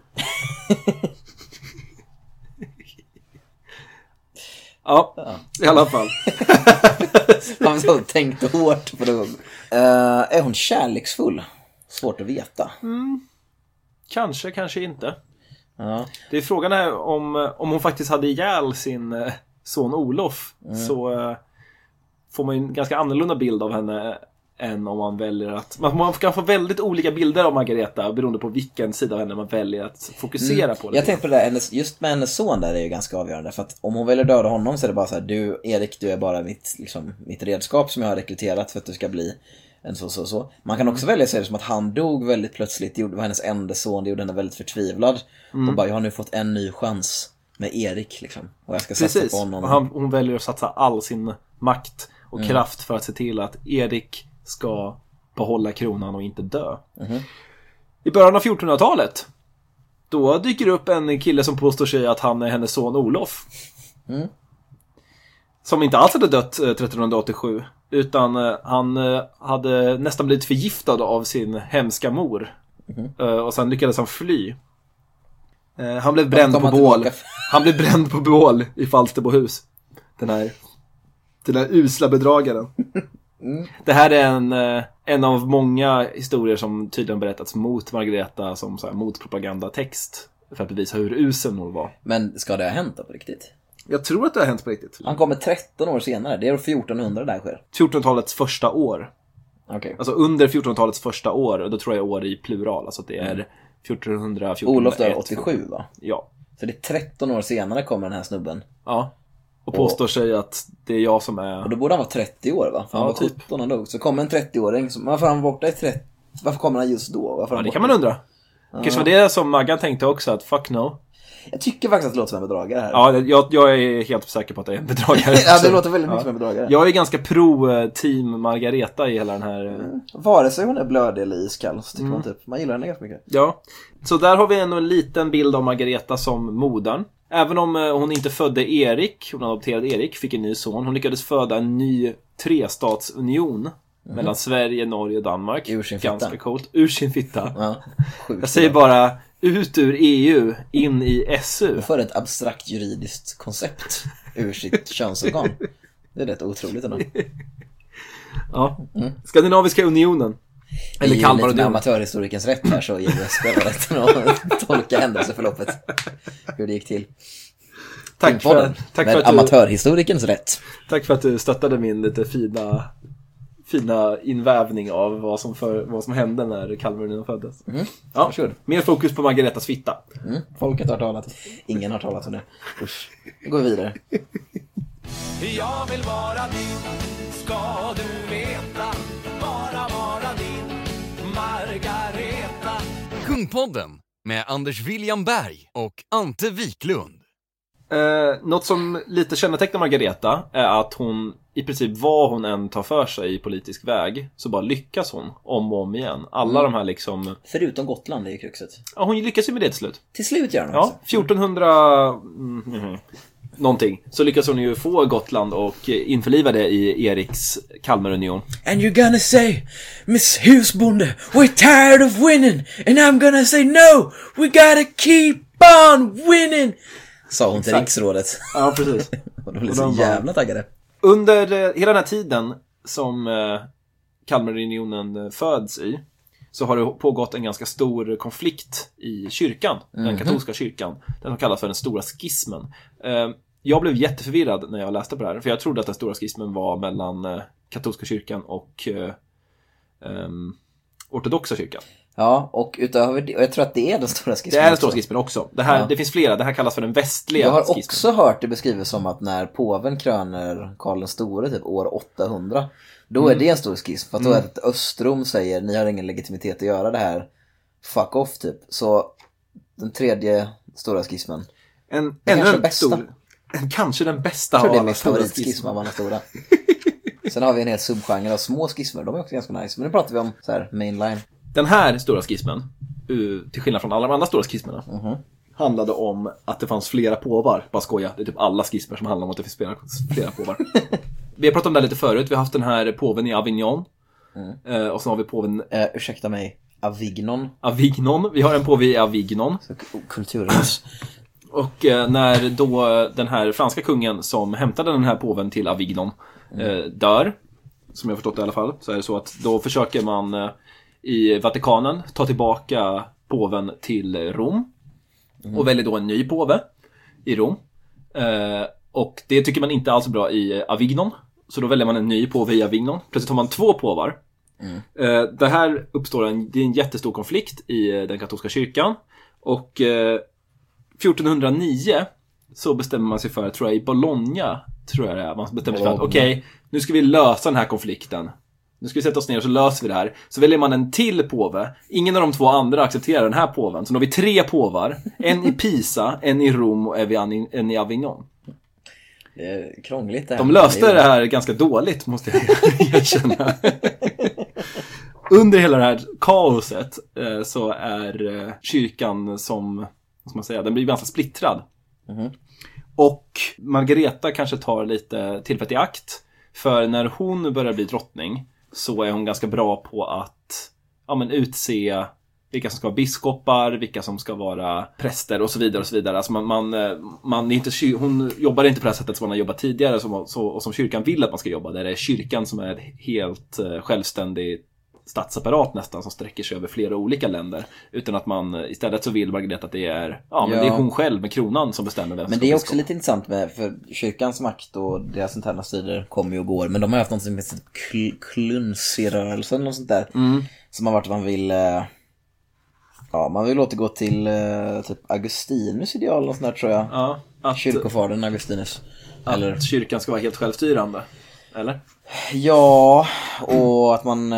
Ja, i alla fall. Han så tänkte hårt på det. Är hon kärleksfull? Svårt att veta. Kanske inte. Ja. Det är frågan här om hon faktiskt hade ihjäl sin son Olof, så får man ju en ganska annorlunda bild av henne än om man väljer att... Man kan få väldigt olika bilder av Margareta beroende på vilken sida av henne man väljer att fokusera på. Jag tänkte på det där, just med hennes son där är ju ganska avgörande. För att om hon väljer döda honom så är det bara så här: du Erik, du är bara mitt redskap som jag har rekryterat för att du ska bli en så. Man kan också välja att se det som att han dog väldigt plötsligt. Det var hennes enda son, det gjorde henne väldigt förtvivlad. Och bara, jag har nu fått en ny chans med Erik liksom. Och jag ska satsa på honom. Hon väljer att satsa all sin makt och kraft för att se till att Erik ska behålla kronan och inte dö. I början av 1400-talet då dyker det upp en kille som påstår sig att han är hennes son Olof. Som inte alls hade dött 1387, utan han hade nästan blivit förgiftad av sin hemska mor. Och sen lyckades han fly. Han blev bränd på bål. Han blev bränd på bål i Falsterbohus. Den här usla bedragaren. Det här är en av många historier som tydligen berättats mot Margareta som så här motpropagandatext för att bevisa hur usel hon var. Men ska det ha hänt då på riktigt? Jag tror att det har hänt på riktigt. Han kommer 13 år senare. Det är 1400 där sker. 1400-talets första år. Okay. Alltså under 1400-talets första år. Och då tror jag år i plural. Alltså det är 1400, 1401. Olof dör 87 va? Ja. Så det är 13 år senare kommer den här snubben. Ja. Och påstår sig att det är jag som är... Och då borde han vara 30 år va? För han var 17 och dog. Så kommer en 30-åring. Varför är han borta i 30? Varför kommer han just då? Ja, det kan man undra. Kanske var det som Maggan tänkte också, att fuck no. Jag tycker faktiskt att det låter som en bedragare här. Ja, jag är helt säker på att det är en bedragare. Ja, det låter väldigt mycket som en bedragare. Jag är ganska pro-team Margareta i hela den här... Vare sig hon är blödig eller iskall så tycker man typ, man gillar henne ganska mycket. Ja, så där har vi ändå en liten bild av Margareta som modern. Även om hon inte födde Erik, hon adopterade Erik, fick en ny son. Hon lyckades föda en ny trestatsunion mellan Sverige, Norge och Danmark. Ur sin fitta. Ganska coolt. Ur sin fitta. Ja, jag säger bara ut ur EU, in i SU. För ett abstrakt juridiskt koncept ur sitt könsorgan. Det är rätt otroligt ändå. Ja, Skandinaviska unionen. Eller Kalmar och lite amatörhistorikens rätt här, så ger vi spelarrätten att tolka händelseförloppet. Hur det gick till. Tack för att amatörhistorikens rätt. Tack för att du stöttade min lite fina invävning av vad som hände när Kalmar föddes. Ja, mer fokus på Margaretas fitta. Folket har talat. Ingen har talat om det. Usch. Vi går vidare. Jag vill vara din, ska du veta. Vara din Margareta. Kungpodden med Anders William Berg och Ante Wiklund. Något som lite kännetecknar Margareta är att hon i princip vad hon än tar för sig i politisk väg så bara lyckas hon om och om igen. Alla de här liksom... Förutom Gotland är ju kruxet. Ja, hon lyckas ju med det till slut. Till slut gör hon också. Ja, 1400... någonting. Så lyckas hon ju få Gotland och införliva det i Eriks Kalmarunion. And you're gonna say, Miss Husbonde, we're tired of winning. And I'm gonna say, no, we gotta keep on winning. Sa hon till riksrådet. Ja, precis. Och de blev så jävla taggade. Under hela den här tiden som Kalmarunionen föds i, så har det pågått en ganska stor konflikt i kyrkan, den katolska kyrkan. Den har kallats för den stora skismen. Jag blev jätteförvirrad när jag läste på det här, för jag trodde att den stora skismen var mellan katolska kyrkan och ortodoxa kyrkan. Ja, och utöver det, och jag tror att det är den stora skismen. Det är den stora skismen också. Det finns flera, det här kallas för den västliga skismen. Jag har också hört det beskrivas som att när påven kröner Karl den store typ år 800, då är det en stor skism. För att då är det att Östrom säger, ni har ingen legitimitet att göra det här, fuck off typ. Så den tredje stora skismen, kanske den bästa. Jag tror det är min favoritskism av alla stora. Sen har vi en hel subgenre av små skismer, de är också ganska nice. Men nu pratar vi om så här mainline. Den här stora skismen, till skillnad från alla de andra stora skismerna, handlade om att det fanns flera påvar. Bara skoja, det är typ alla skismer som handlar om att det finns flera påvar. Vi har pratat om det lite förut. Vi har haft den här påven i Avignon. Och så har vi påven... ursäkta mig, Avignon. Vi har en påve i Avignon. Kulturhus. Och när då den här franska kungen som hämtade den här påven till Avignon dör, som jag förstått det i alla fall, så är det så att då försöker man i Vatikanen ta tillbaka påven till Rom och väljer då en ny påve i Rom. Och det tycker man inte alls är bra i Avignon, så då väljer man en ny påve i Avignon. Plötsligt har man 2 påvar. Det här uppstår en jättestor konflikt i den katolska kyrkan. Och 1409 så bestämmer man sig för, tror jag i Bologna, tror jag det är, man bestämmer sig för att okej, nu ska vi lösa den här konflikten. Nu ska vi sätta oss ner och så löser vi det här. Så väljer man en till påve. Ingen av de 2 andra accepterar den här påven. Så nu har vi 3 påvar. En i Pisa, en i Rom och en i Avignon. Det är krångligt det här. De löste det här ganska dåligt, måste jag erkänna. Under hela det här kaoset så är kyrkan som, vad ska man säga, den blir ganska splittrad. Och Margareta kanske tar lite tillfället i akt. För när hon börjar bli drottning så är hon ganska bra på att utse vilka som ska vara biskopar, vilka som ska vara präster och så vidare och så vidare. Alltså man är inte, hon jobbar inte på det här sättet som man har jobbat tidigare och som kyrkan vill att man ska jobba. Där det är kyrkan som är helt självständig statsapparat nästan, som sträcker sig över flera olika länder, utan att man istället så vill Margareta att det är men det är hon själv med kronan som bestämmer vem. Men det är också lite intressant med, för kyrkans makt och deras interna strider kommer ju och går, men de har haft något som heter klunsirörelsen och sånt där som har varit att man vill man vill återgå till typ Augustinus ideal och sånt där, tror jag. Ja, att kyrkofadern Augustinus, eller att kyrkan ska vara helt självstyrande, eller? Ja, och att man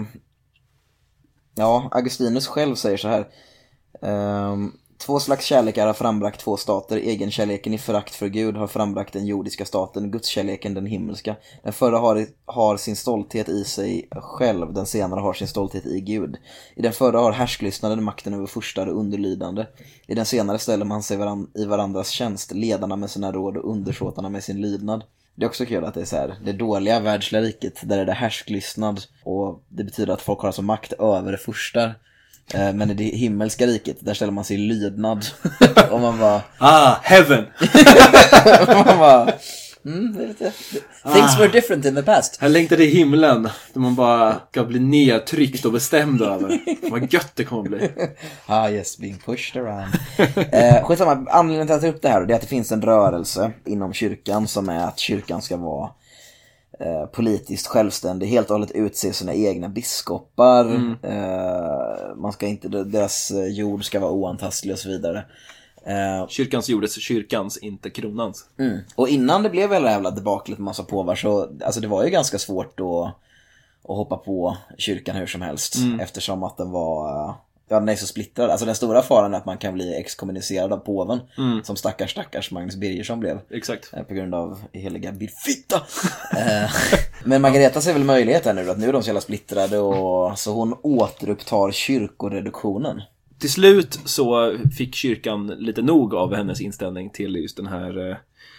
Augustinus själv säger så här: 2 slags kärlekar har frambragt 2 stater. Egenkärleken i förakt för Gud har frambragt den jordiska staten, Gudskärleken den himmelska. Den förra har sin stolthet i sig själv, den senare har sin stolthet i Gud. I den förra har härsklystnaden makten över furstar och underlydande. I den senare ställer man sig i varandras tjänst, ledarna med sina råd och undersåtarna med sin lydnad. Det är också kul att det är så här, det dåliga världsliga riket, där är det härsklystnad, och det betyder att folk har alltså makt över det furstar. Men i det himmelska riket, där ställer man sig i lydnad. Och man bara heaven. Man bara, Det är lite... Things were different in the past. Jag längtar till himlen där man bara ska bli nedtryckt och bestämd över. Vad gött det kommer bli. Yes, being pushed around. Skitsamma, anledningen till att jag tar upp det här det är att det finns en rörelse inom kyrkan som är att kyrkan ska vara politiskt självständig, helt och hållet utse sina egna biskopar. Man ska inte, deras jord ska vara oantastlig och så vidare. Kyrkans jordes kyrkans, inte kronans. Och innan det blev hela jävla debaklet med massa påvar så alltså det var ju ganska svårt att hoppa på kyrkan hur som helst eftersom att den var den är så splittrad. Alltså den stora faran är att man kan bli exkommunicerad av påven som stackars Magnus Birgersson blev. Exakt. På grund av heliga Birfitta. Men Margareta ser väl möjlighet här nu att nu är de så jävla splittrade och så hon återupptar kyrkoreduktionen. Till slut så fick kyrkan lite nog av hennes inställning till just den här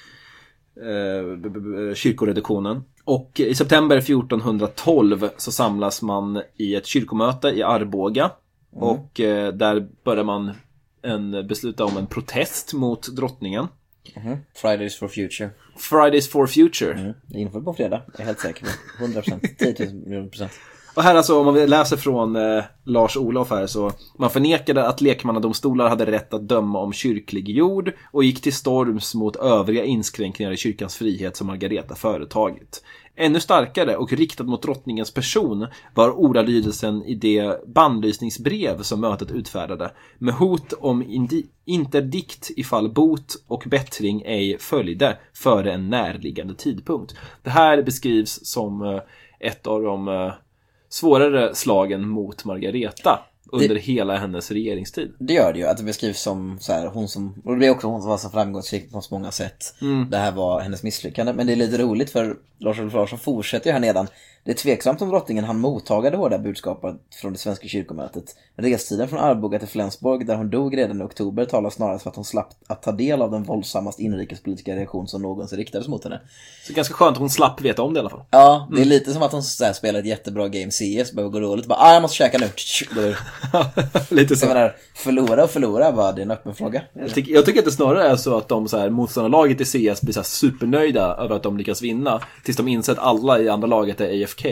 kyrkoreduktionen. Och i september 1412 så samlas man i ett kyrkomöte i Arboga. Och där börjar man besluta om en protest mot drottningen. Fridays for Future. Fridays for Future. Det är infört på fredag, jag är helt säker på 100%, 10 000%. Och här alltså, om man läser från Lars-Olof här så man förnekade att lekmannadomstolar hade rätt att döma om kyrklig jord och gick till storms mot övriga inskränkningar i kyrkans frihet som Margareta företagit. Ännu starkare och riktat mot drottningens person var ordalydelsen i det bannlysningsbrev som mötet utfärdade med hot om interdikt ifall bot och bättring ej följde före en närliggande tidpunkt. Det här beskrivs som ett av de svårare slagen mot Margareta under hela hennes regeringstid. Det gör det ju, att det beskrivs som så här, hon som, och det blir också hon som var så framgångsrik på så många sätt. Det här var hennes misslyckande, men det är lite roligt för Lars-Olof Larsson fortsätter ju här nedan. Det är tveksamt om drottningen han mottagade hårda budskapet från det svenska kyrkomötet. Restiden från Arboga till Flensborg där hon dog redan i oktober talar snarast för att hon slapp att ta del av den våldsammaste inrikespolitiska reaktion som någonsin riktades mot henne. Så ganska skönt att hon slapp veta om det i alla fall. Ja, det är lite som att hon så här, spelar ett jättebra game CS, behöver gå dåligt, bara jag måste käka nu. Lite så. Menar, förlora bara, det är en öppen fråga. Jag tycker att det snarare är så att de så här, motståndarlaget i CS blir så här supernöjda över att de lyckas vinna tills de inser att alla i andra laget är AFK.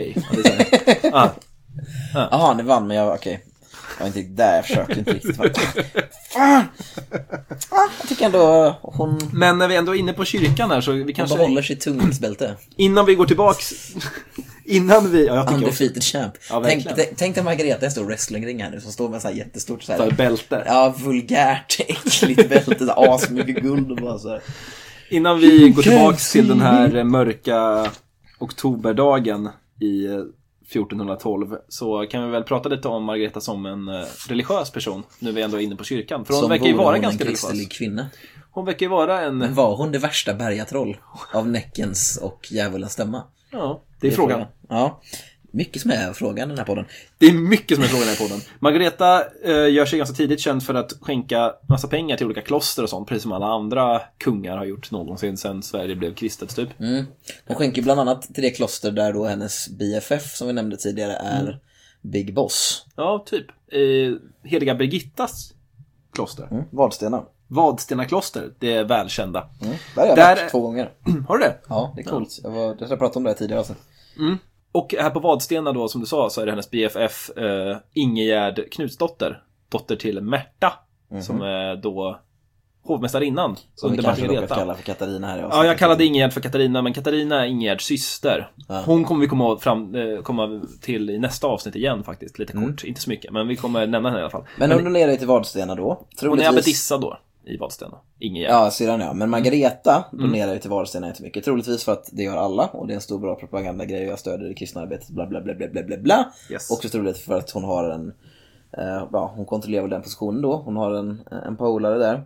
Jaha, ni vann, men jag var inte där, jag försökte inte riktigt. Fan! Jag tycker ändå hon... Men när vi ändå är inne på kyrkan här så vi kanske... Hon behåller sitt tungviktsbälte. Innan vi går tillbaks... Innan vi... Ja, jag tycker undefeated champ. Ja, tänk dig Margareta, en stor wrestlingring här nu som står med så här jättestort så här... bälte. Ja, vulgärt, äckligt bälte, asmycket guld och bara så här. Innan vi går tillbaks till den här mörka oktoberdagen i 1412 så kan vi väl prata lite om Margareta som en religiös person nu vi ändå är inne på kyrkan. För hon verkar ju vara ganska religiös. Kvinna. Hon verkar ju vara en... Men var hon det värsta bergatroll av Näckens och djävulens stämma? Ja, det är frågan. Ja, mycket som är frågan i den här podden. Det är mycket som är frågan i den här podden. Margareta gör sig ganska tidigt känd för att skänka massa pengar till olika kloster och sånt, precis som alla andra kungar har gjort någonsin sedan Sverige blev kristet typ. Hon skänker bland annat till det kloster där då hennes BFF som vi nämnde tidigare är Big Boss. Ja, typ. Heliga Birgittas kloster. Vadstena kloster, det är välkända. Där har jag varit 2 gånger. Har du det? Ja, det är coolt. Jag har pratat om det här tidigare alltså. Och här på Vadstena då, som du sa, så är det hennes BFF Ingegärd Knutsdotter, dotter till Märta, som är då hovmästarinnan under Margareta. Kalla för Katarina här. Ja, jag kallade Ingegärd för Katarina, men Katarina är Ingegärds syster. Hon kommer vi komma till i nästa avsnitt igen faktiskt, lite kort, inte så mycket, men vi kommer nämna henne i alla fall. Men hon donerar ju till Vadstena då. Hon är abbedissa då i Vadstena. Ingegärd. Ja, sedan ja. Men Margareta donerar ju till Vadstena inte mycket. Troligtvis för att det gör alla. Och det är en stor bra propagandagrej. Jag stöder det kristna arbetet. Bla bla bla bla bla bla bla. Yes. Också troligtvis för att hon har en... hon kontrollerar den positionen då. Hon har en polare där.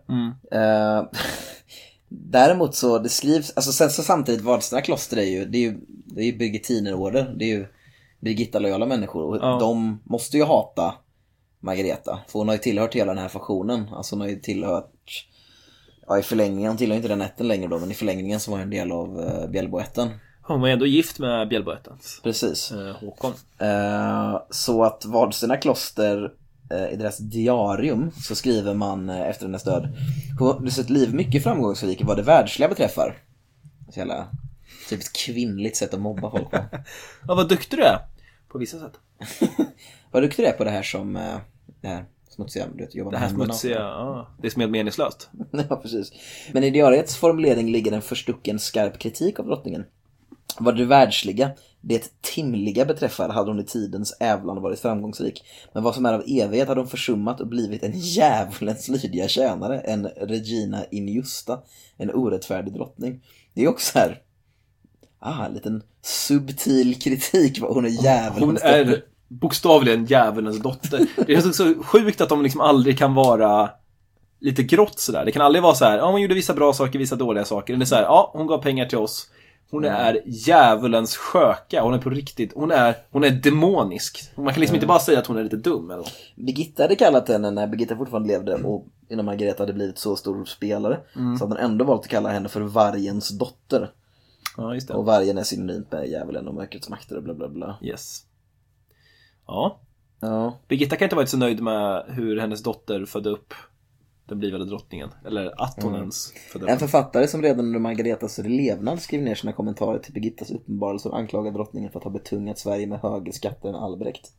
Däremot så det skrivs... Alltså sen så samtidigt Vadstena kloster det är ju Birgittinerorder. Det är ju Birgitta-lojala människor. Och de måste ju hata Margareta. För hon har ju tillhört hela den här faktionen. Alltså hon har ju tillhört... Ja, i förlängningen, hon tillhör inte den ätten längre då, men i förlängningen så var en del av Bjällboätten. Hon var ändå gift med Bjällboättens. Precis. Håkon. Så att Vadstena kloster, i deras diarium så skriver man efter hennes död: hon har sitt liv mycket framgångsrik vad det världsliga beträffar. Så jävla typiskt kvinnligt sätt att mobba folk på. Ja, vad duktig du är på vissa sätt. Vad duktig du är på det här som det här smutsiga, du vet, jobba med det här händerna. smutsiga, ja, det är som helt meningslöst. Ja, precis. Men i diariets formulering ligger en förstucken skarp kritik av drottningen. Vad det världsliga, det timliga beträffar hade hon i tidens ävlan varit framgångsrik. Men vad som är av evighet hade hon försummat och blivit en djävulens lydiga tjänare, en Regina Injusta, en orättfärdig drottning. Det är också här en liten subtil kritik. Hon är djävulens Hon är bokstavligen djävulens dotter. Det är så sjukt att de liksom aldrig kan vara lite grått sådär. Det kan aldrig vara så här, hon gjorde vissa bra saker, vissa dåliga saker. Eller så här, hon gav pengar till oss. Hon är djävulens sköka. Hon är på riktigt, hon är demonisk. Man kan liksom inte bara säga att hon är lite dum eller? Birgitta hade kallat henne när Birgitta fortfarande levde och innan Margareta hade blivit så stor spelare. Så hade man ändå valt att kalla henne för vargens dotter. Ja, just det. Och vargen är synonymt med djävulen och mörkrets makter och bla bla bla. Yes. Ja. Birgitta kan inte varit så nöjd med hur hennes dotter födde upp den blivande drottningen. Eller att hon ens födde upp. En författare som redan under Margaretas levnad skrev ner sina kommentarer till Birgittas uppenbarelser och anklagade drottningen för att ha betungat Sverige med högre skatter än Albrecht.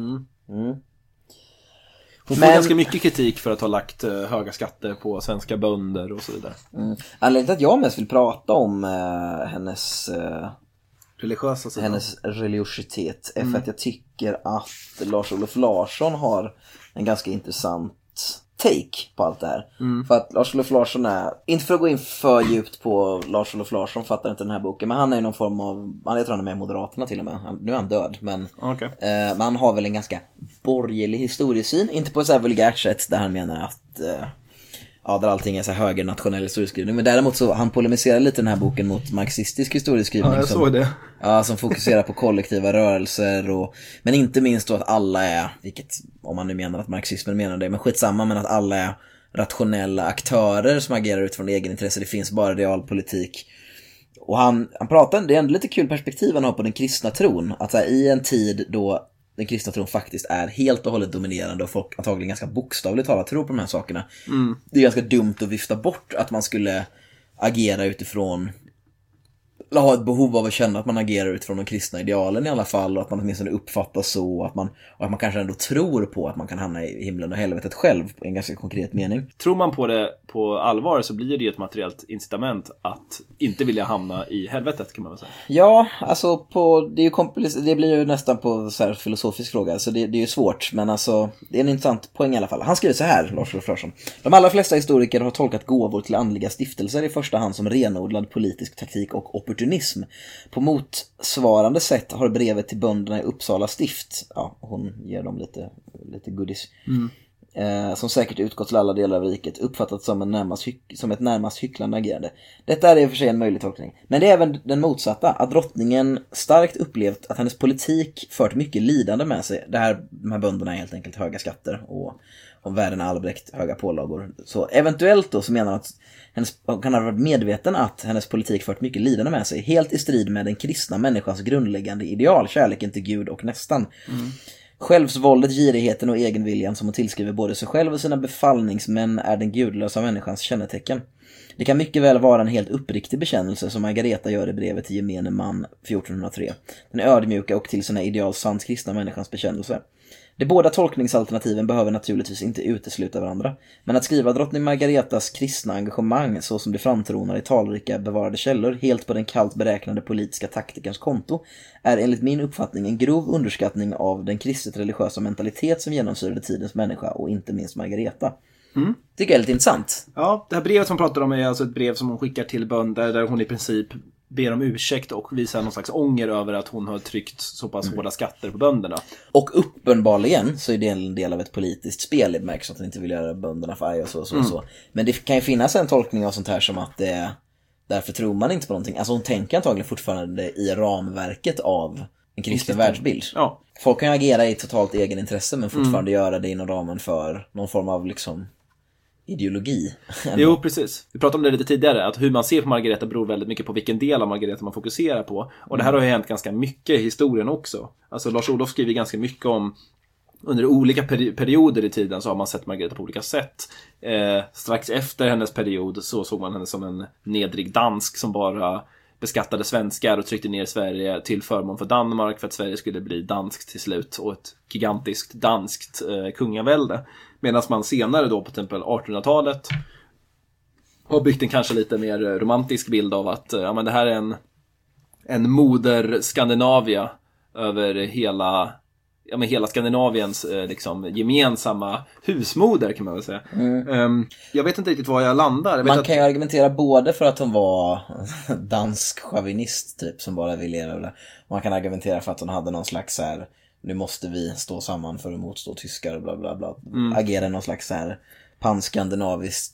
Hon får ganska mycket kritik för att ha lagt höga skatter på svenska bönder och så vidare. Anledningen till att jag mest vill prata om hennes religiösa sidan. Hennes religiositet är för att jag tycker att Lars-Olof Larsson har en ganska intressant take på allt det här. För att Lars-Olof Larsson är, inte för att gå in för djupt på Lars-Olof Larsson, fattar inte den här boken, men han är ju någon form av, jag tror han är med i Moderaterna till och med, nu är han död, men men han har väl en ganska borgerlig historiesyn, inte på ett så här vulgärt sätt där han menar att där allting är så här högernationell historieskrivning, men däremot så han polemiserar lite den här boken mot marxistisk historieskrivning. Ja, jag såg det. Ja, som fokuserar på kollektiva rörelser men inte minst då att alla är, vilket om man nu menar att marxismen menar det, men skitsamma, men att alla är rationella aktörer som agerar utifrån egenintresse, det finns bara realpolitik. Och han pratar, det är en lite kul perspektiv han har på den kristna tron, att så här, i en tid då den kristna tron faktiskt är helt och hållet dominerande och folk antagligen ganska bokstavligt talat tror på de här sakerna. Det är ganska dumt att vifta bort att man skulle agera utifrån, eller ha ett behov av att känna att man agerar utifrån de kristna idealen i alla fall, och att man åtminstone uppfattas så, att man kanske ändå tror på att man kan hamna i himlen och helvetet själv i en ganska konkret mening. Tror man på det på allvar så blir det ju ett materiellt incitament att inte vilja hamna i helvetet, kan man väl säga. Ja, alltså det blir ju nästan på så här filosofisk fråga, så det är ju svårt, men alltså det är en intressant poäng i alla fall. Han skriver så här, Lars-Olof Larsson: de allra flesta historiker har tolkat gåvor till andliga stiftelser i första hand som renodlad politisk taktik och opportunism. På motsvarande sätt har brevet till bönderna i Uppsala stift, hon ger dem lite goodies, som säkert utgått till alla delar av riket, uppfattats som ett närmast hycklande agerande. Detta är i och för sig en möjlig tolkning, men det är även den motsatta, att drottningen starkt upplevt att hennes politik fört mycket lidande med sig. De här bönderna är helt enkelt höga skatter och om världen Albrecht höga pålagor. Så eventuellt då så menar att hon kan ha varit medveten att hennes politik fört mycket lidande med sig, helt i strid med den kristna människans grundläggande ideal, kärleken till Gud och nästan. Självsvåldet, girigheten och egenviljan som hon tillskriver både sig själv och sina befallningsmän är den gudlösa människans kännetecken. Det kan mycket väl vara en helt uppriktig bekännelse som Margareta gör i brevet till gemene man 1403. Den ödmjuka och till sina ideal sant kristna människans bekännelse. De båda tolkningsalternativen behöver naturligtvis inte utesluta varandra, men att skriva drottning Margaretas kristna engagemang så som det framtronar i talrika bevarade källor helt på den kallt beräknande politiska taktikerns konto är enligt min uppfattning en grov underskattning av den kristet religiösa mentalitet som genomsyrade tidens människa och inte minst Margareta. Tycker jag är lite intressant. Ja, det här brevet som pratar om är alltså ett brev som hon skickar till bönder där hon i princip ber om ursäkt och visar någon slags ånger över att hon har tryckt så pass hårda skatter på bönderna. Och uppenbarligen så är det en del av ett politiskt spel. Det märks att hon inte vill göra bönderna för arg och så. Men det kan ju finnas en tolkning av sånt här som att det därför tror man inte på någonting. Alltså hon tänker antagligen fortfarande i ramverket av en kristen världsbild. Ja. Folk kan ju agera i totalt egen intresse men fortfarande göra det inom ramen för någon form av liksom ideologi. Jo, precis. Vi pratade om det lite tidigare, att hur man ser på Margareta beror väldigt mycket på vilken del av Margareta man fokuserar på. Och det här har ju hänt ganska mycket i historien också. Alltså Lars-Olof skriver ganska mycket om under olika perioder i tiden så har man sett Margareta på olika sätt. Strax efter hennes period så såg man henne som en nedrig dansk som bara beskattade svenskar och tryckte ner Sverige till förmån för Danmark för att Sverige skulle bli danskt till slut och ett gigantiskt danskt kungavälde. Medan man senare då på till exempel 1800-talet har byggt en kanske lite mer romantisk bild av att men det här är en moder Skandinavia över hela Skandinaviens liksom gemensamma husmoder kan man väl säga. Jag vet inte riktigt var jag landar. Man kan ju argumentera både för att hon var dansk chauvinist typ som bara ville leva. Man kan argumentera för att hon hade någon slags så här, nu måste vi stå samman för att motstå tyskar och bla bla bla. Agera någon slags så här panskandinaviskt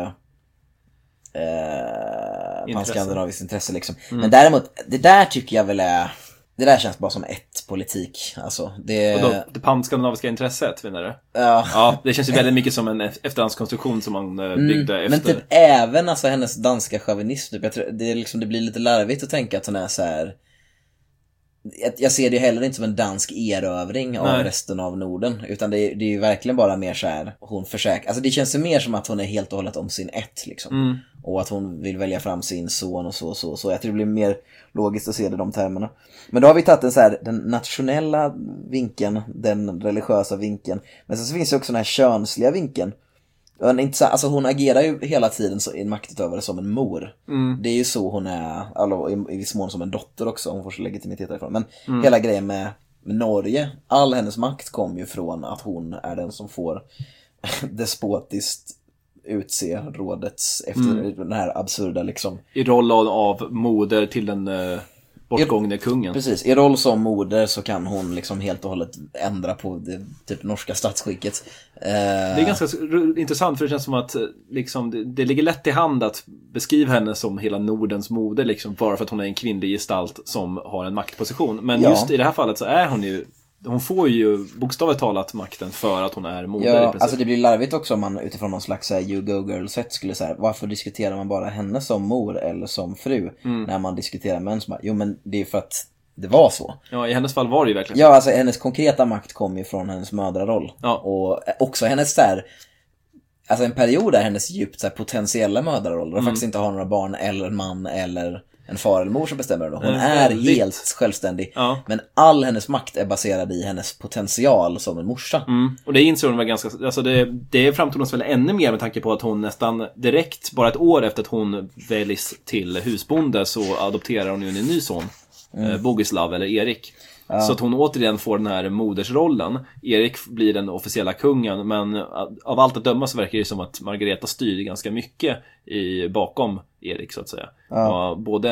intresse liksom. Men däremot, det där tycker jag väl är, det där känns bara som ett politik. Alltså, det panskandinaviska intresset, menar du? Ja, det känns ju väldigt mycket som en efterhandskonstruktion som man byggde efter. Men typ även alltså, hennes danska chauvinism, typ, jag tror, det blir lite larvigt att tänka att hon är så här. Jag ser det ju heller inte som en dansk erövring av resten av Norden, utan det är ju verkligen bara mer så här, hon försöker, alltså det känns ju mer som att hon är helt och hållet om sin ett liksom. Och att hon vill välja fram sin son och så. Jag tror det blir mer logiskt att se det i de termerna. Men då har vi tagit den nationella vinkeln, den religiösa vinkeln. Men så finns det också den här könsliga vinkeln. Alltså hon agerar ju hela tiden så en maktutövare som en mor. Det är ju så hon är, alltså, i viss mån som en dotter också. Hon får så legitimitet därifrån. Men hela grejen med Norge, all hennes makt kom ju från att hon är den som får despotiskt utse rådets efter den här absurda liksom. I roll av moder till den bortgångne kungen. Precis, i roll som moder så kan hon liksom helt och hållet ändra på det typ norska statsskicket. Det är ganska intressant, för det känns som att liksom, det ligger lätt i hand att beskriva henne som hela Nordens moder liksom, bara för att hon är en kvinnlig gestalt som har en maktposition. Men just i det här fallet så är hon får ju bokstavligt talat makten för att hon är moder i princip. Alltså det blir larvigt också om man utifrån någon slags you go girl sätt skulle säga, varför diskuterar man bara henne som mor eller som fru när man diskuterar män som bara, jo men det är för att det var så. Ja, i hennes fall var det ju verkligen. Ja, alltså hennes konkreta makt kom ju från hennes mödraroll. Ja. Och också hennes där, alltså en period där hennes djupt så här, potentiella mödraroll, där faktiskt inte har några barn eller en man eller en far eller mor som bestämmer det. Hon är helt självständig. Ja. Men all hennes makt är baserad i hennes potential som en morsa. Och det insåg hon var ganska, alltså det framtonas väl ännu mer med tanke på att hon nästan direkt, bara ett år efter att hon väljs till husbonde, så adopterar hon ju en ny son, Bogislav eller Erik. Ja. Så att hon återigen får den här modersrollen. Erik blir den officiella kungen, men av allt att döma så verkar det som att Margareta styr ganska mycket bakom Erik så att säga. Ja. Och både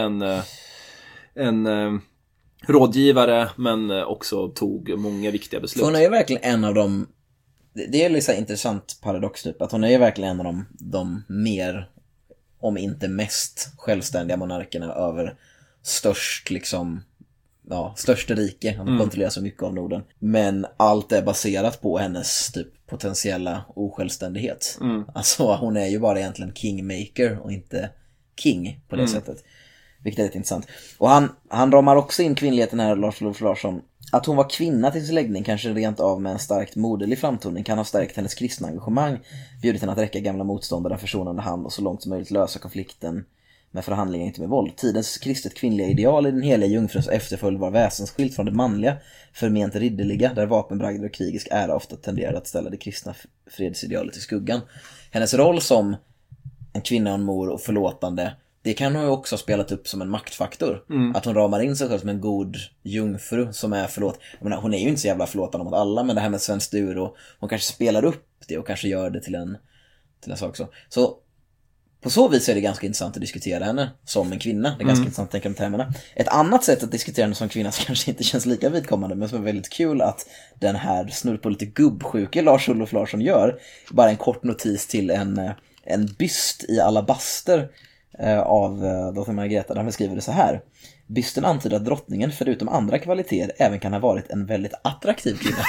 en rådgivare, men också tog många viktiga beslut. Hon är ju verkligen en av dem. Det är liksom intressant paradox typ, att hon är ju verkligen en av de mer, om inte mest självständiga monarkerna över störst liksom, största rike. Han kontrollerar så mycket av Norden. Men allt är baserat på hennes typ potentiella osjälvständighet. Alltså hon är ju bara egentligen kingmaker och inte king på det sättet. Vilket är lite intressant. Och han ramar också in kvinnligheten här, Lars Larsson. Att hon var kvinna till sin läggning, kanske rent av med en starkt moderlig framtoning, kan ha stärkt hennes kristna engagemang, bjudit henne att räcka gamla motståndare en försonande hand och så långt som möjligt lösa konflikten med förhandlingar, inte med våld. Tidens kristet kvinnliga ideal i den heliga jungfruns efterföljd var väsensskilt från det manliga, förment ridderliga, där vapenbragder och krigisk ära ofta tenderade att ställa det kristna fredsidealet i skuggan. Hennes roll som en kvinna och en mor och förlåtande, det kan hon ju också ha spelat upp som en maktfaktor. Att hon ramar in sig själv som en god jungfru som är förlåt. Jag menar, hon är ju inte så jävla förlåtande mot alla, men det här med Sven Sture, och hon kanske spelar upp det och kanske gör det till en sak också. Så på så vis är det ganska intressant att diskutera henne som en kvinna. Det är ganska intressant att tänka om termerna. Ett annat sätt att diskutera henne som kvinna som kanske inte känns lika vidkommande, men som är väldigt kul, att den här snurr på lite gubbsjuke Lars-Olof Larsson gör. Bara en kort notis till en byst i alabaster av drottning Margareta, där han beskriver det så här: bysten antyder att drottningen förutom andra kvaliteter även kan ha varit en väldigt attraktiv kvinna.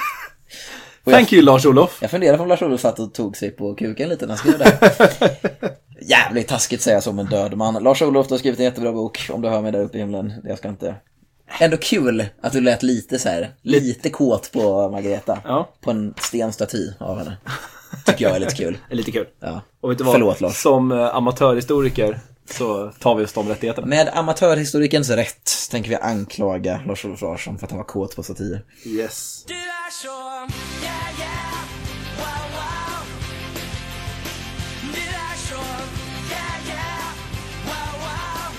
Thank you Lars-Olof. Jag funderar på om Lars-Olof satt och tog sig på kuken lite när han skrev det. Jävligt taskigt säga som en död man. Lars-Olof, du har skrivit en jättebra bok, om du hör mig där uppe i himlen. Jag ska inte. Ändå kul att du lät lite så här, lite kåt på Margareta. Ja. På en stenstaty av henne. Tycker jag är lite kul. Är lite kul. Ja. Och vet du vad? Förlåt, Lars. Som amatörhistoriker så tar vi oss de rättigheterna. Med amatörhistorikens rätt tänker vi anklaga Lars-Olof Larsson för att han var kåt på satir. Yes. Du är så, yeah, yeah, wow, wow. Du är så, yeah, yeah, wow, wow.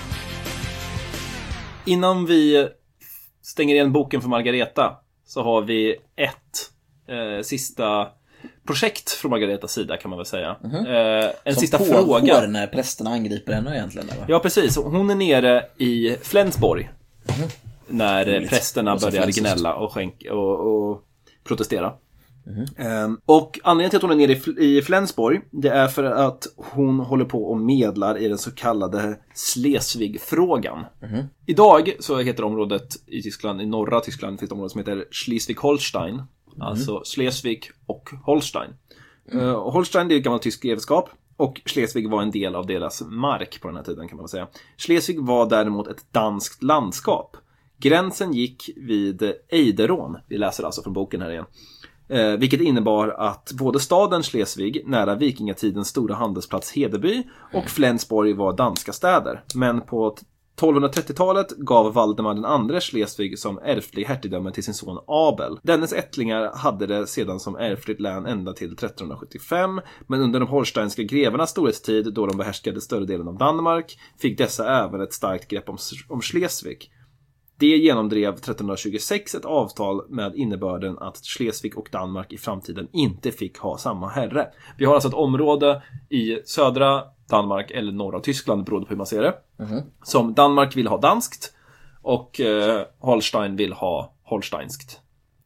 Innan vi stänger igen boken för Margareta så har vi ett sista projekt från Margaretas sida, kan man väl säga. En som sista pågår fråga när prästerna angriper henne egentligen, eller? Ja, precis. Hon är nere i Flensborg när prästerna börjar gnälla och protestera. Och anledningen till att hon är nere i Flensborg, det är för att hon håller på och medlar i den så kallade Schleswig-frågan. Idag så heter området i Tyskland, i norra Tyskland, finns ett område som heter Schleswig-Holstein. Alltså Schleswig och Holstein. Holstein, det är ett gammalt tysk grevskap. Och Schleswig var en del av deras mark på den här tiden, kan man säga. Schleswig var däremot ett danskt landskap. Gränsen gick vid Eiderån. Vi läser alltså från boken här igen. Vilket innebar att både staden Schleswig, nära vikingatidens stora handelsplats Hedeby, och Flensborg var danska städer. Men på 1230-talet gav Valdemar den andre Schleswig som ärftlig hertigdöme till sin son Abel. Dennes ättlingar hade det sedan som ärftligt län ända till 1375, men under de holsteinska grevarnas storhetstid, då de behärskade större delen av Danmark, fick dessa även ett starkt grepp om Schleswig. Det genomdrev 1326 ett avtal med innebörden att Schleswig och Danmark i framtiden inte fick ha samma herre. Vi har alltså ett område i södra Danmark eller norra Tyskland, beroende på hur man ser det, som Danmark vill ha danskt och Holstein vill ha holsteinskt.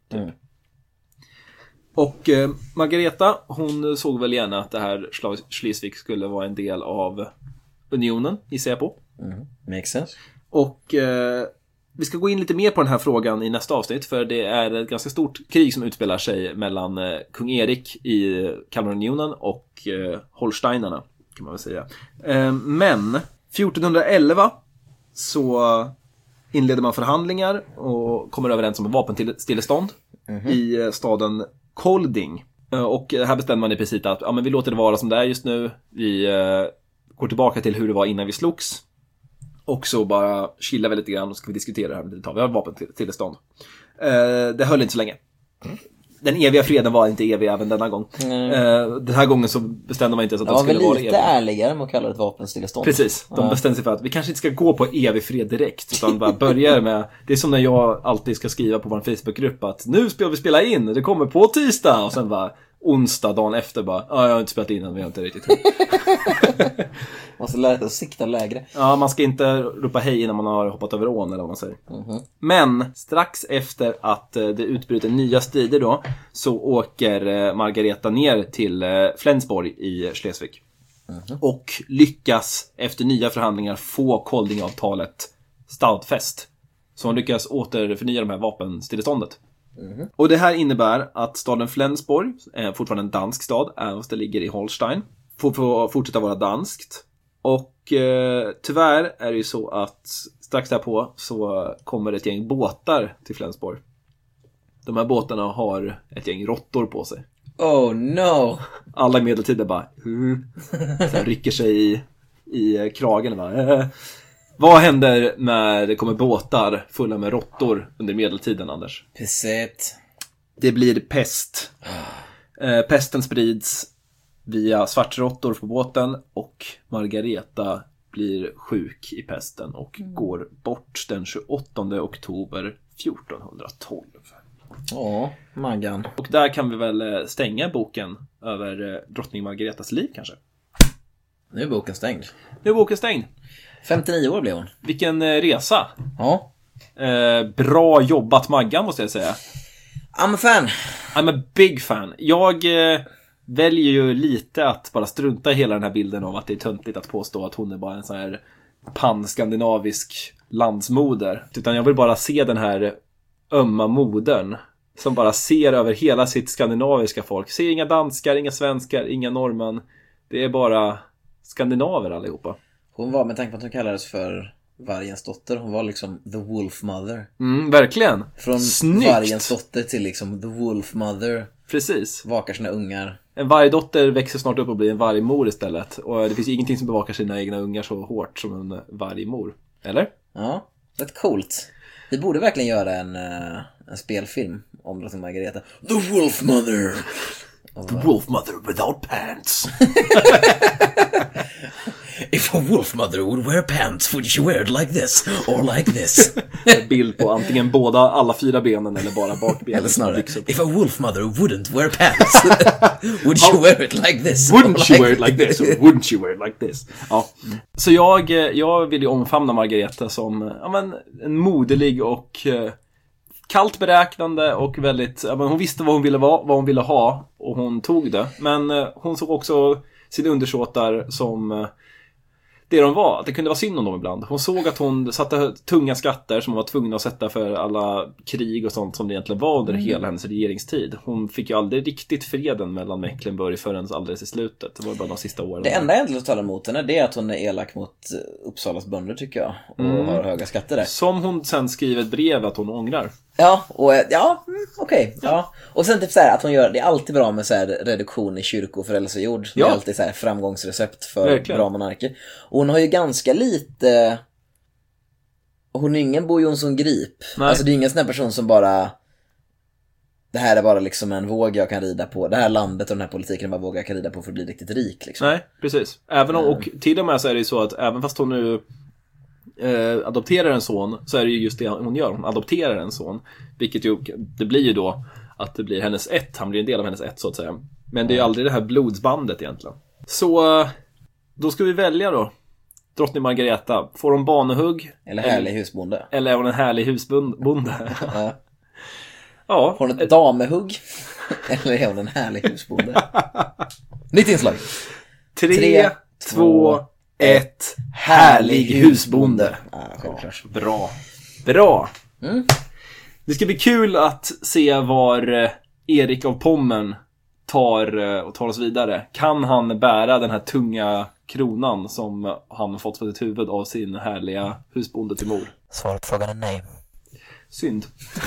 Och Margareta, hon såg väl gärna att det här Schleswig skulle vara en del av unionen, gissar jag på. Makes sense. Och vi ska gå in lite mer på den här frågan i nästa avsnitt, för det är ett ganska stort krig som utspelar sig mellan kung Erik i Kalmarunionen och holsteinarna, kan man väl säga. Men 1411 så inleder man förhandlingar och kommer överens om en vapenstillestånd i staden Kolding. Och här bestämmer man i princip att men vi låter det vara som det är just nu. Vi går tillbaka till hur det var innan vi slogs. Och så bara chilla väldigt grann och ska vi diskutera det här med lite. Vi har vapentillestånd. Det höll inte så länge. Den eviga freden var inte evig även denna gång. Den här gången så bestämde man inte ens att det skulle vara evig. Det var lite ärligare med att kalla det ett vapenstillestånd. Precis, de bestämde sig för att vi kanske inte ska gå på evig fred direkt, utan bara börja med, det är som när jag alltid ska skriva på vår Facebookgrupp att nu ska vi spela in, det kommer på tisdag, och sen bara onsdag dagen efter bara, jag har inte spelat in än, vi har inte riktigt Man måste lära sig att sikta lägre. Ja, man ska inte ropa hej innan man har hoppat över ån, eller vad man säger. Men strax efter att det utbryter nya strider då, så åker Margareta ner till Flensborg i Schleswig. Och lyckas efter nya förhandlingar få Koldingavtalet stadfäst. Så hon lyckas återförnya de här vapenstilleståndet. Och det här innebär att staden Flensborg är fortfarande en dansk stad, även fast det ligger i Holstein, får fortsätta vara danskt. Och tyvärr är det ju så att strax därpå så kommer ett gäng båtar till Flensborg. De här båtarna har ett gäng råttor på sig. Oh no! Alla i medeltiden bara så rycker sig i kragen. Vad händer när det kommer båtar fulla med råttor under medeltiden, Anders? Pesset. Det blir pest. Pesten sprids via svartråttor på båten, och Margareta blir sjuk i pesten och går bort den 28 oktober 1412. Ja, Maggan. Och där kan vi väl stänga boken över drottning Margaretas liv kanske. Nu är boken stängd. 59 år blev hon. Vilken resa. Ja. Bra jobbat, Maggan, måste jag säga. I'm a fan. I'm a big fan. Jag väljer ju lite att bara strunta i hela den här bilden av att det är töntigt att påstå att hon är bara en sån här pan-skandinavisk landsmoder. Utan jag vill bara se den här ömma modern som bara ser över hela sitt skandinaviska folk. Ser inga danskar, inga svenskar, inga norrmän. Det är bara skandinaver allihopa. Hon var, med tanke på att hon kallades för Vargens dotter. Hon var liksom the wolf mother. Verkligen. Från Snyggt. Vargens dotter till liksom the wolf mother. Precis. Vakar sina ungar. En vargdotter växer snart upp och blir en vargmor istället. Och det finns ingenting som bevakar sina egna ungar så hårt som en vargmor. Eller? Ja, rätt coolt. Vi borde verkligen göra en spelfilm om Drottning Margareta. The Wolf Mother. The Wolf Mother without pants. If a wolf mother would wear pants, would she wear it like this or like this? Bild på antingen alla 4 benen eller bara bakbenen. Eller snarare, if a wolf mother wouldn't wear pants, would she wear it like this? Wouldn't she wear it like this or wouldn't she wear it like this? Ja. Så jag vill ju omfamna Margareta som en moderlig och kallt beräknande och väldigt, hon visste vad hon ville vara, vad hon ville ha och hon tog det. Men hon såg också sina undersåtar som det de var, att det kunde vara synd om dem ibland. Hon såg att hon satte tunga skatter som hon var tvungen att sätta för alla krig och sånt som det egentligen var under hela hennes regeringstid. Hon fick ju aldrig riktigt freden mellan Mecklenburg förrän alldeles i slutet. Det var bara de sista åren. Det enda egentligen som talar emot henne, det är att hon är elak mot Uppsalas bönder, tycker jag. Och har höga skatter där. Som hon sen skriver ett brev att hon ångrar. Ja, och okej. Ja. Och sen typ så här att hon gör, det är alltid bra med så här reduktion i kyrkoförälsejord. Det är alltid så här framgångsrecept för bra monarker. Och hon har ju ganska lite, hon är ingen Bo Jonsson Grip. Nej. Alltså det är ingen sån här person som bara, det här är bara liksom en våg jag kan rida på. Det här landet och den här politiken är bara våg jag kan rida på för att bli riktigt rik liksom. Nej, precis. Även om, och till och med så är det ju så att även fast hon nu adopterar en son, så är det ju just det hon gör. Hon adopterar en son, vilket ju, det blir ju då att det blir hennes ett, han blir en del av hennes ett så att säga. Men det är ju aldrig det här blodsbandet egentligen. Så då ska vi välja då. Drottning Margareta, får hon banehugg? Eller härlig husbonde. Eller är hon en härlig husbonde? Ja. Har hon ett damehugg? Eller är hon en härlig husbonde? Nytt inslag. 3, 2, 1. Härlig husbonde. Självklart. Bra. Det ska bli kul att se var Erik av Pommern tar oss vidare. Kan han bära den här tunga kronan som han fått på sitt huvud av sin härliga husbonde till mor? Svaret på frågan är nej. Synd.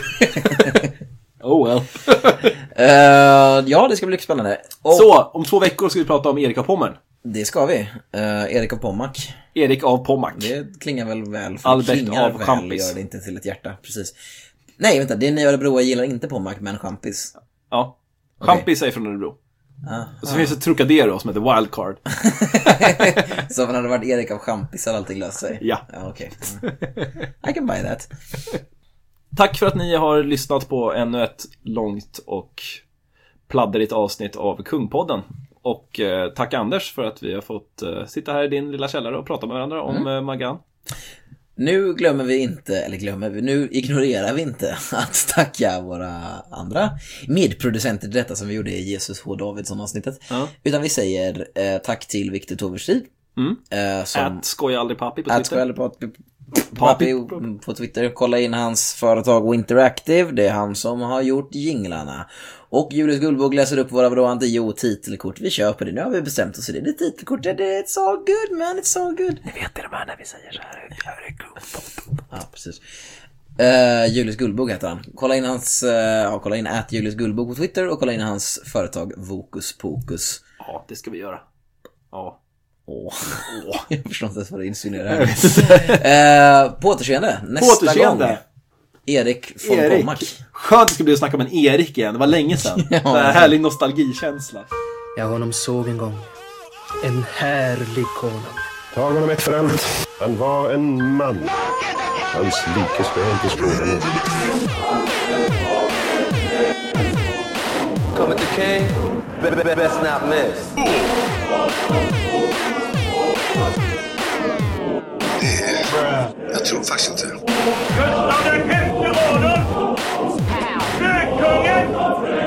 Oh well. Ja, det ska bli spännande. Så, om 2 veckor ska vi prata om Erik av Pommern. Det ska vi. Erik av Pommac. Erik av Pommac. Det klingar väl för Albert av Champis. Gör det inte till ett hjärta, precis. Nej, vänta, det är ni Örebro gillar inte Pommac, men Champis. Ja. Champis är från Örebro. Och så finns det Trocadero som heter Wildcard. Så om han hade varit Erik av Champis hade allting löst sig. Ja, okej. I can buy that. Tack för att ni har lyssnat på ännu ett långt och pladderigt avsnitt av Kungpodden. Och tack Anders för att vi har fått sitta här i din lilla källare och prata med varandra om Magan. Nu nu ignorerar vi inte att tacka våra andra medproducenter till detta som vi gjorde i Jesus H. Davidsson-avsnittet. Utan vi säger tack till Viktor Toverstrid. Skoja aldrig pappi på Twitter. Pappi på Twitter. Kolla in hans företag Winteractive. Det är han som har gjort jinglarna. Och Julius Guldbog läser upp våra bråande titelkort. Vi köper det. Nu har vi bestämt oss för det. Det är titelkortet. It's all good man. It's all good. Ni vet det de här när vi säger så här. Ja, precis. Julius Guldbog heter han. Kolla in hans kolla in @Julius Guldbog på Twitter och kolla in hans företag Vokus Pokus. Ja, det ska vi göra. Ja. Jag förstår inte ens vad det insinuerar. På återseende. Nästa gång. Erik von Pommac. Skönt det ska bli att snacka om en Erik igen. Det var länge sedan. Det är härlig nostalgikänsla. Jag honom såg en gång. En härlig konung. Tag honom ett för allt. Han var en man. Hans like ska jag inte skåda med. Coming to King, best not miss. Jag tror faktiskt inte. Gustav den femte Adolf! Dökungen!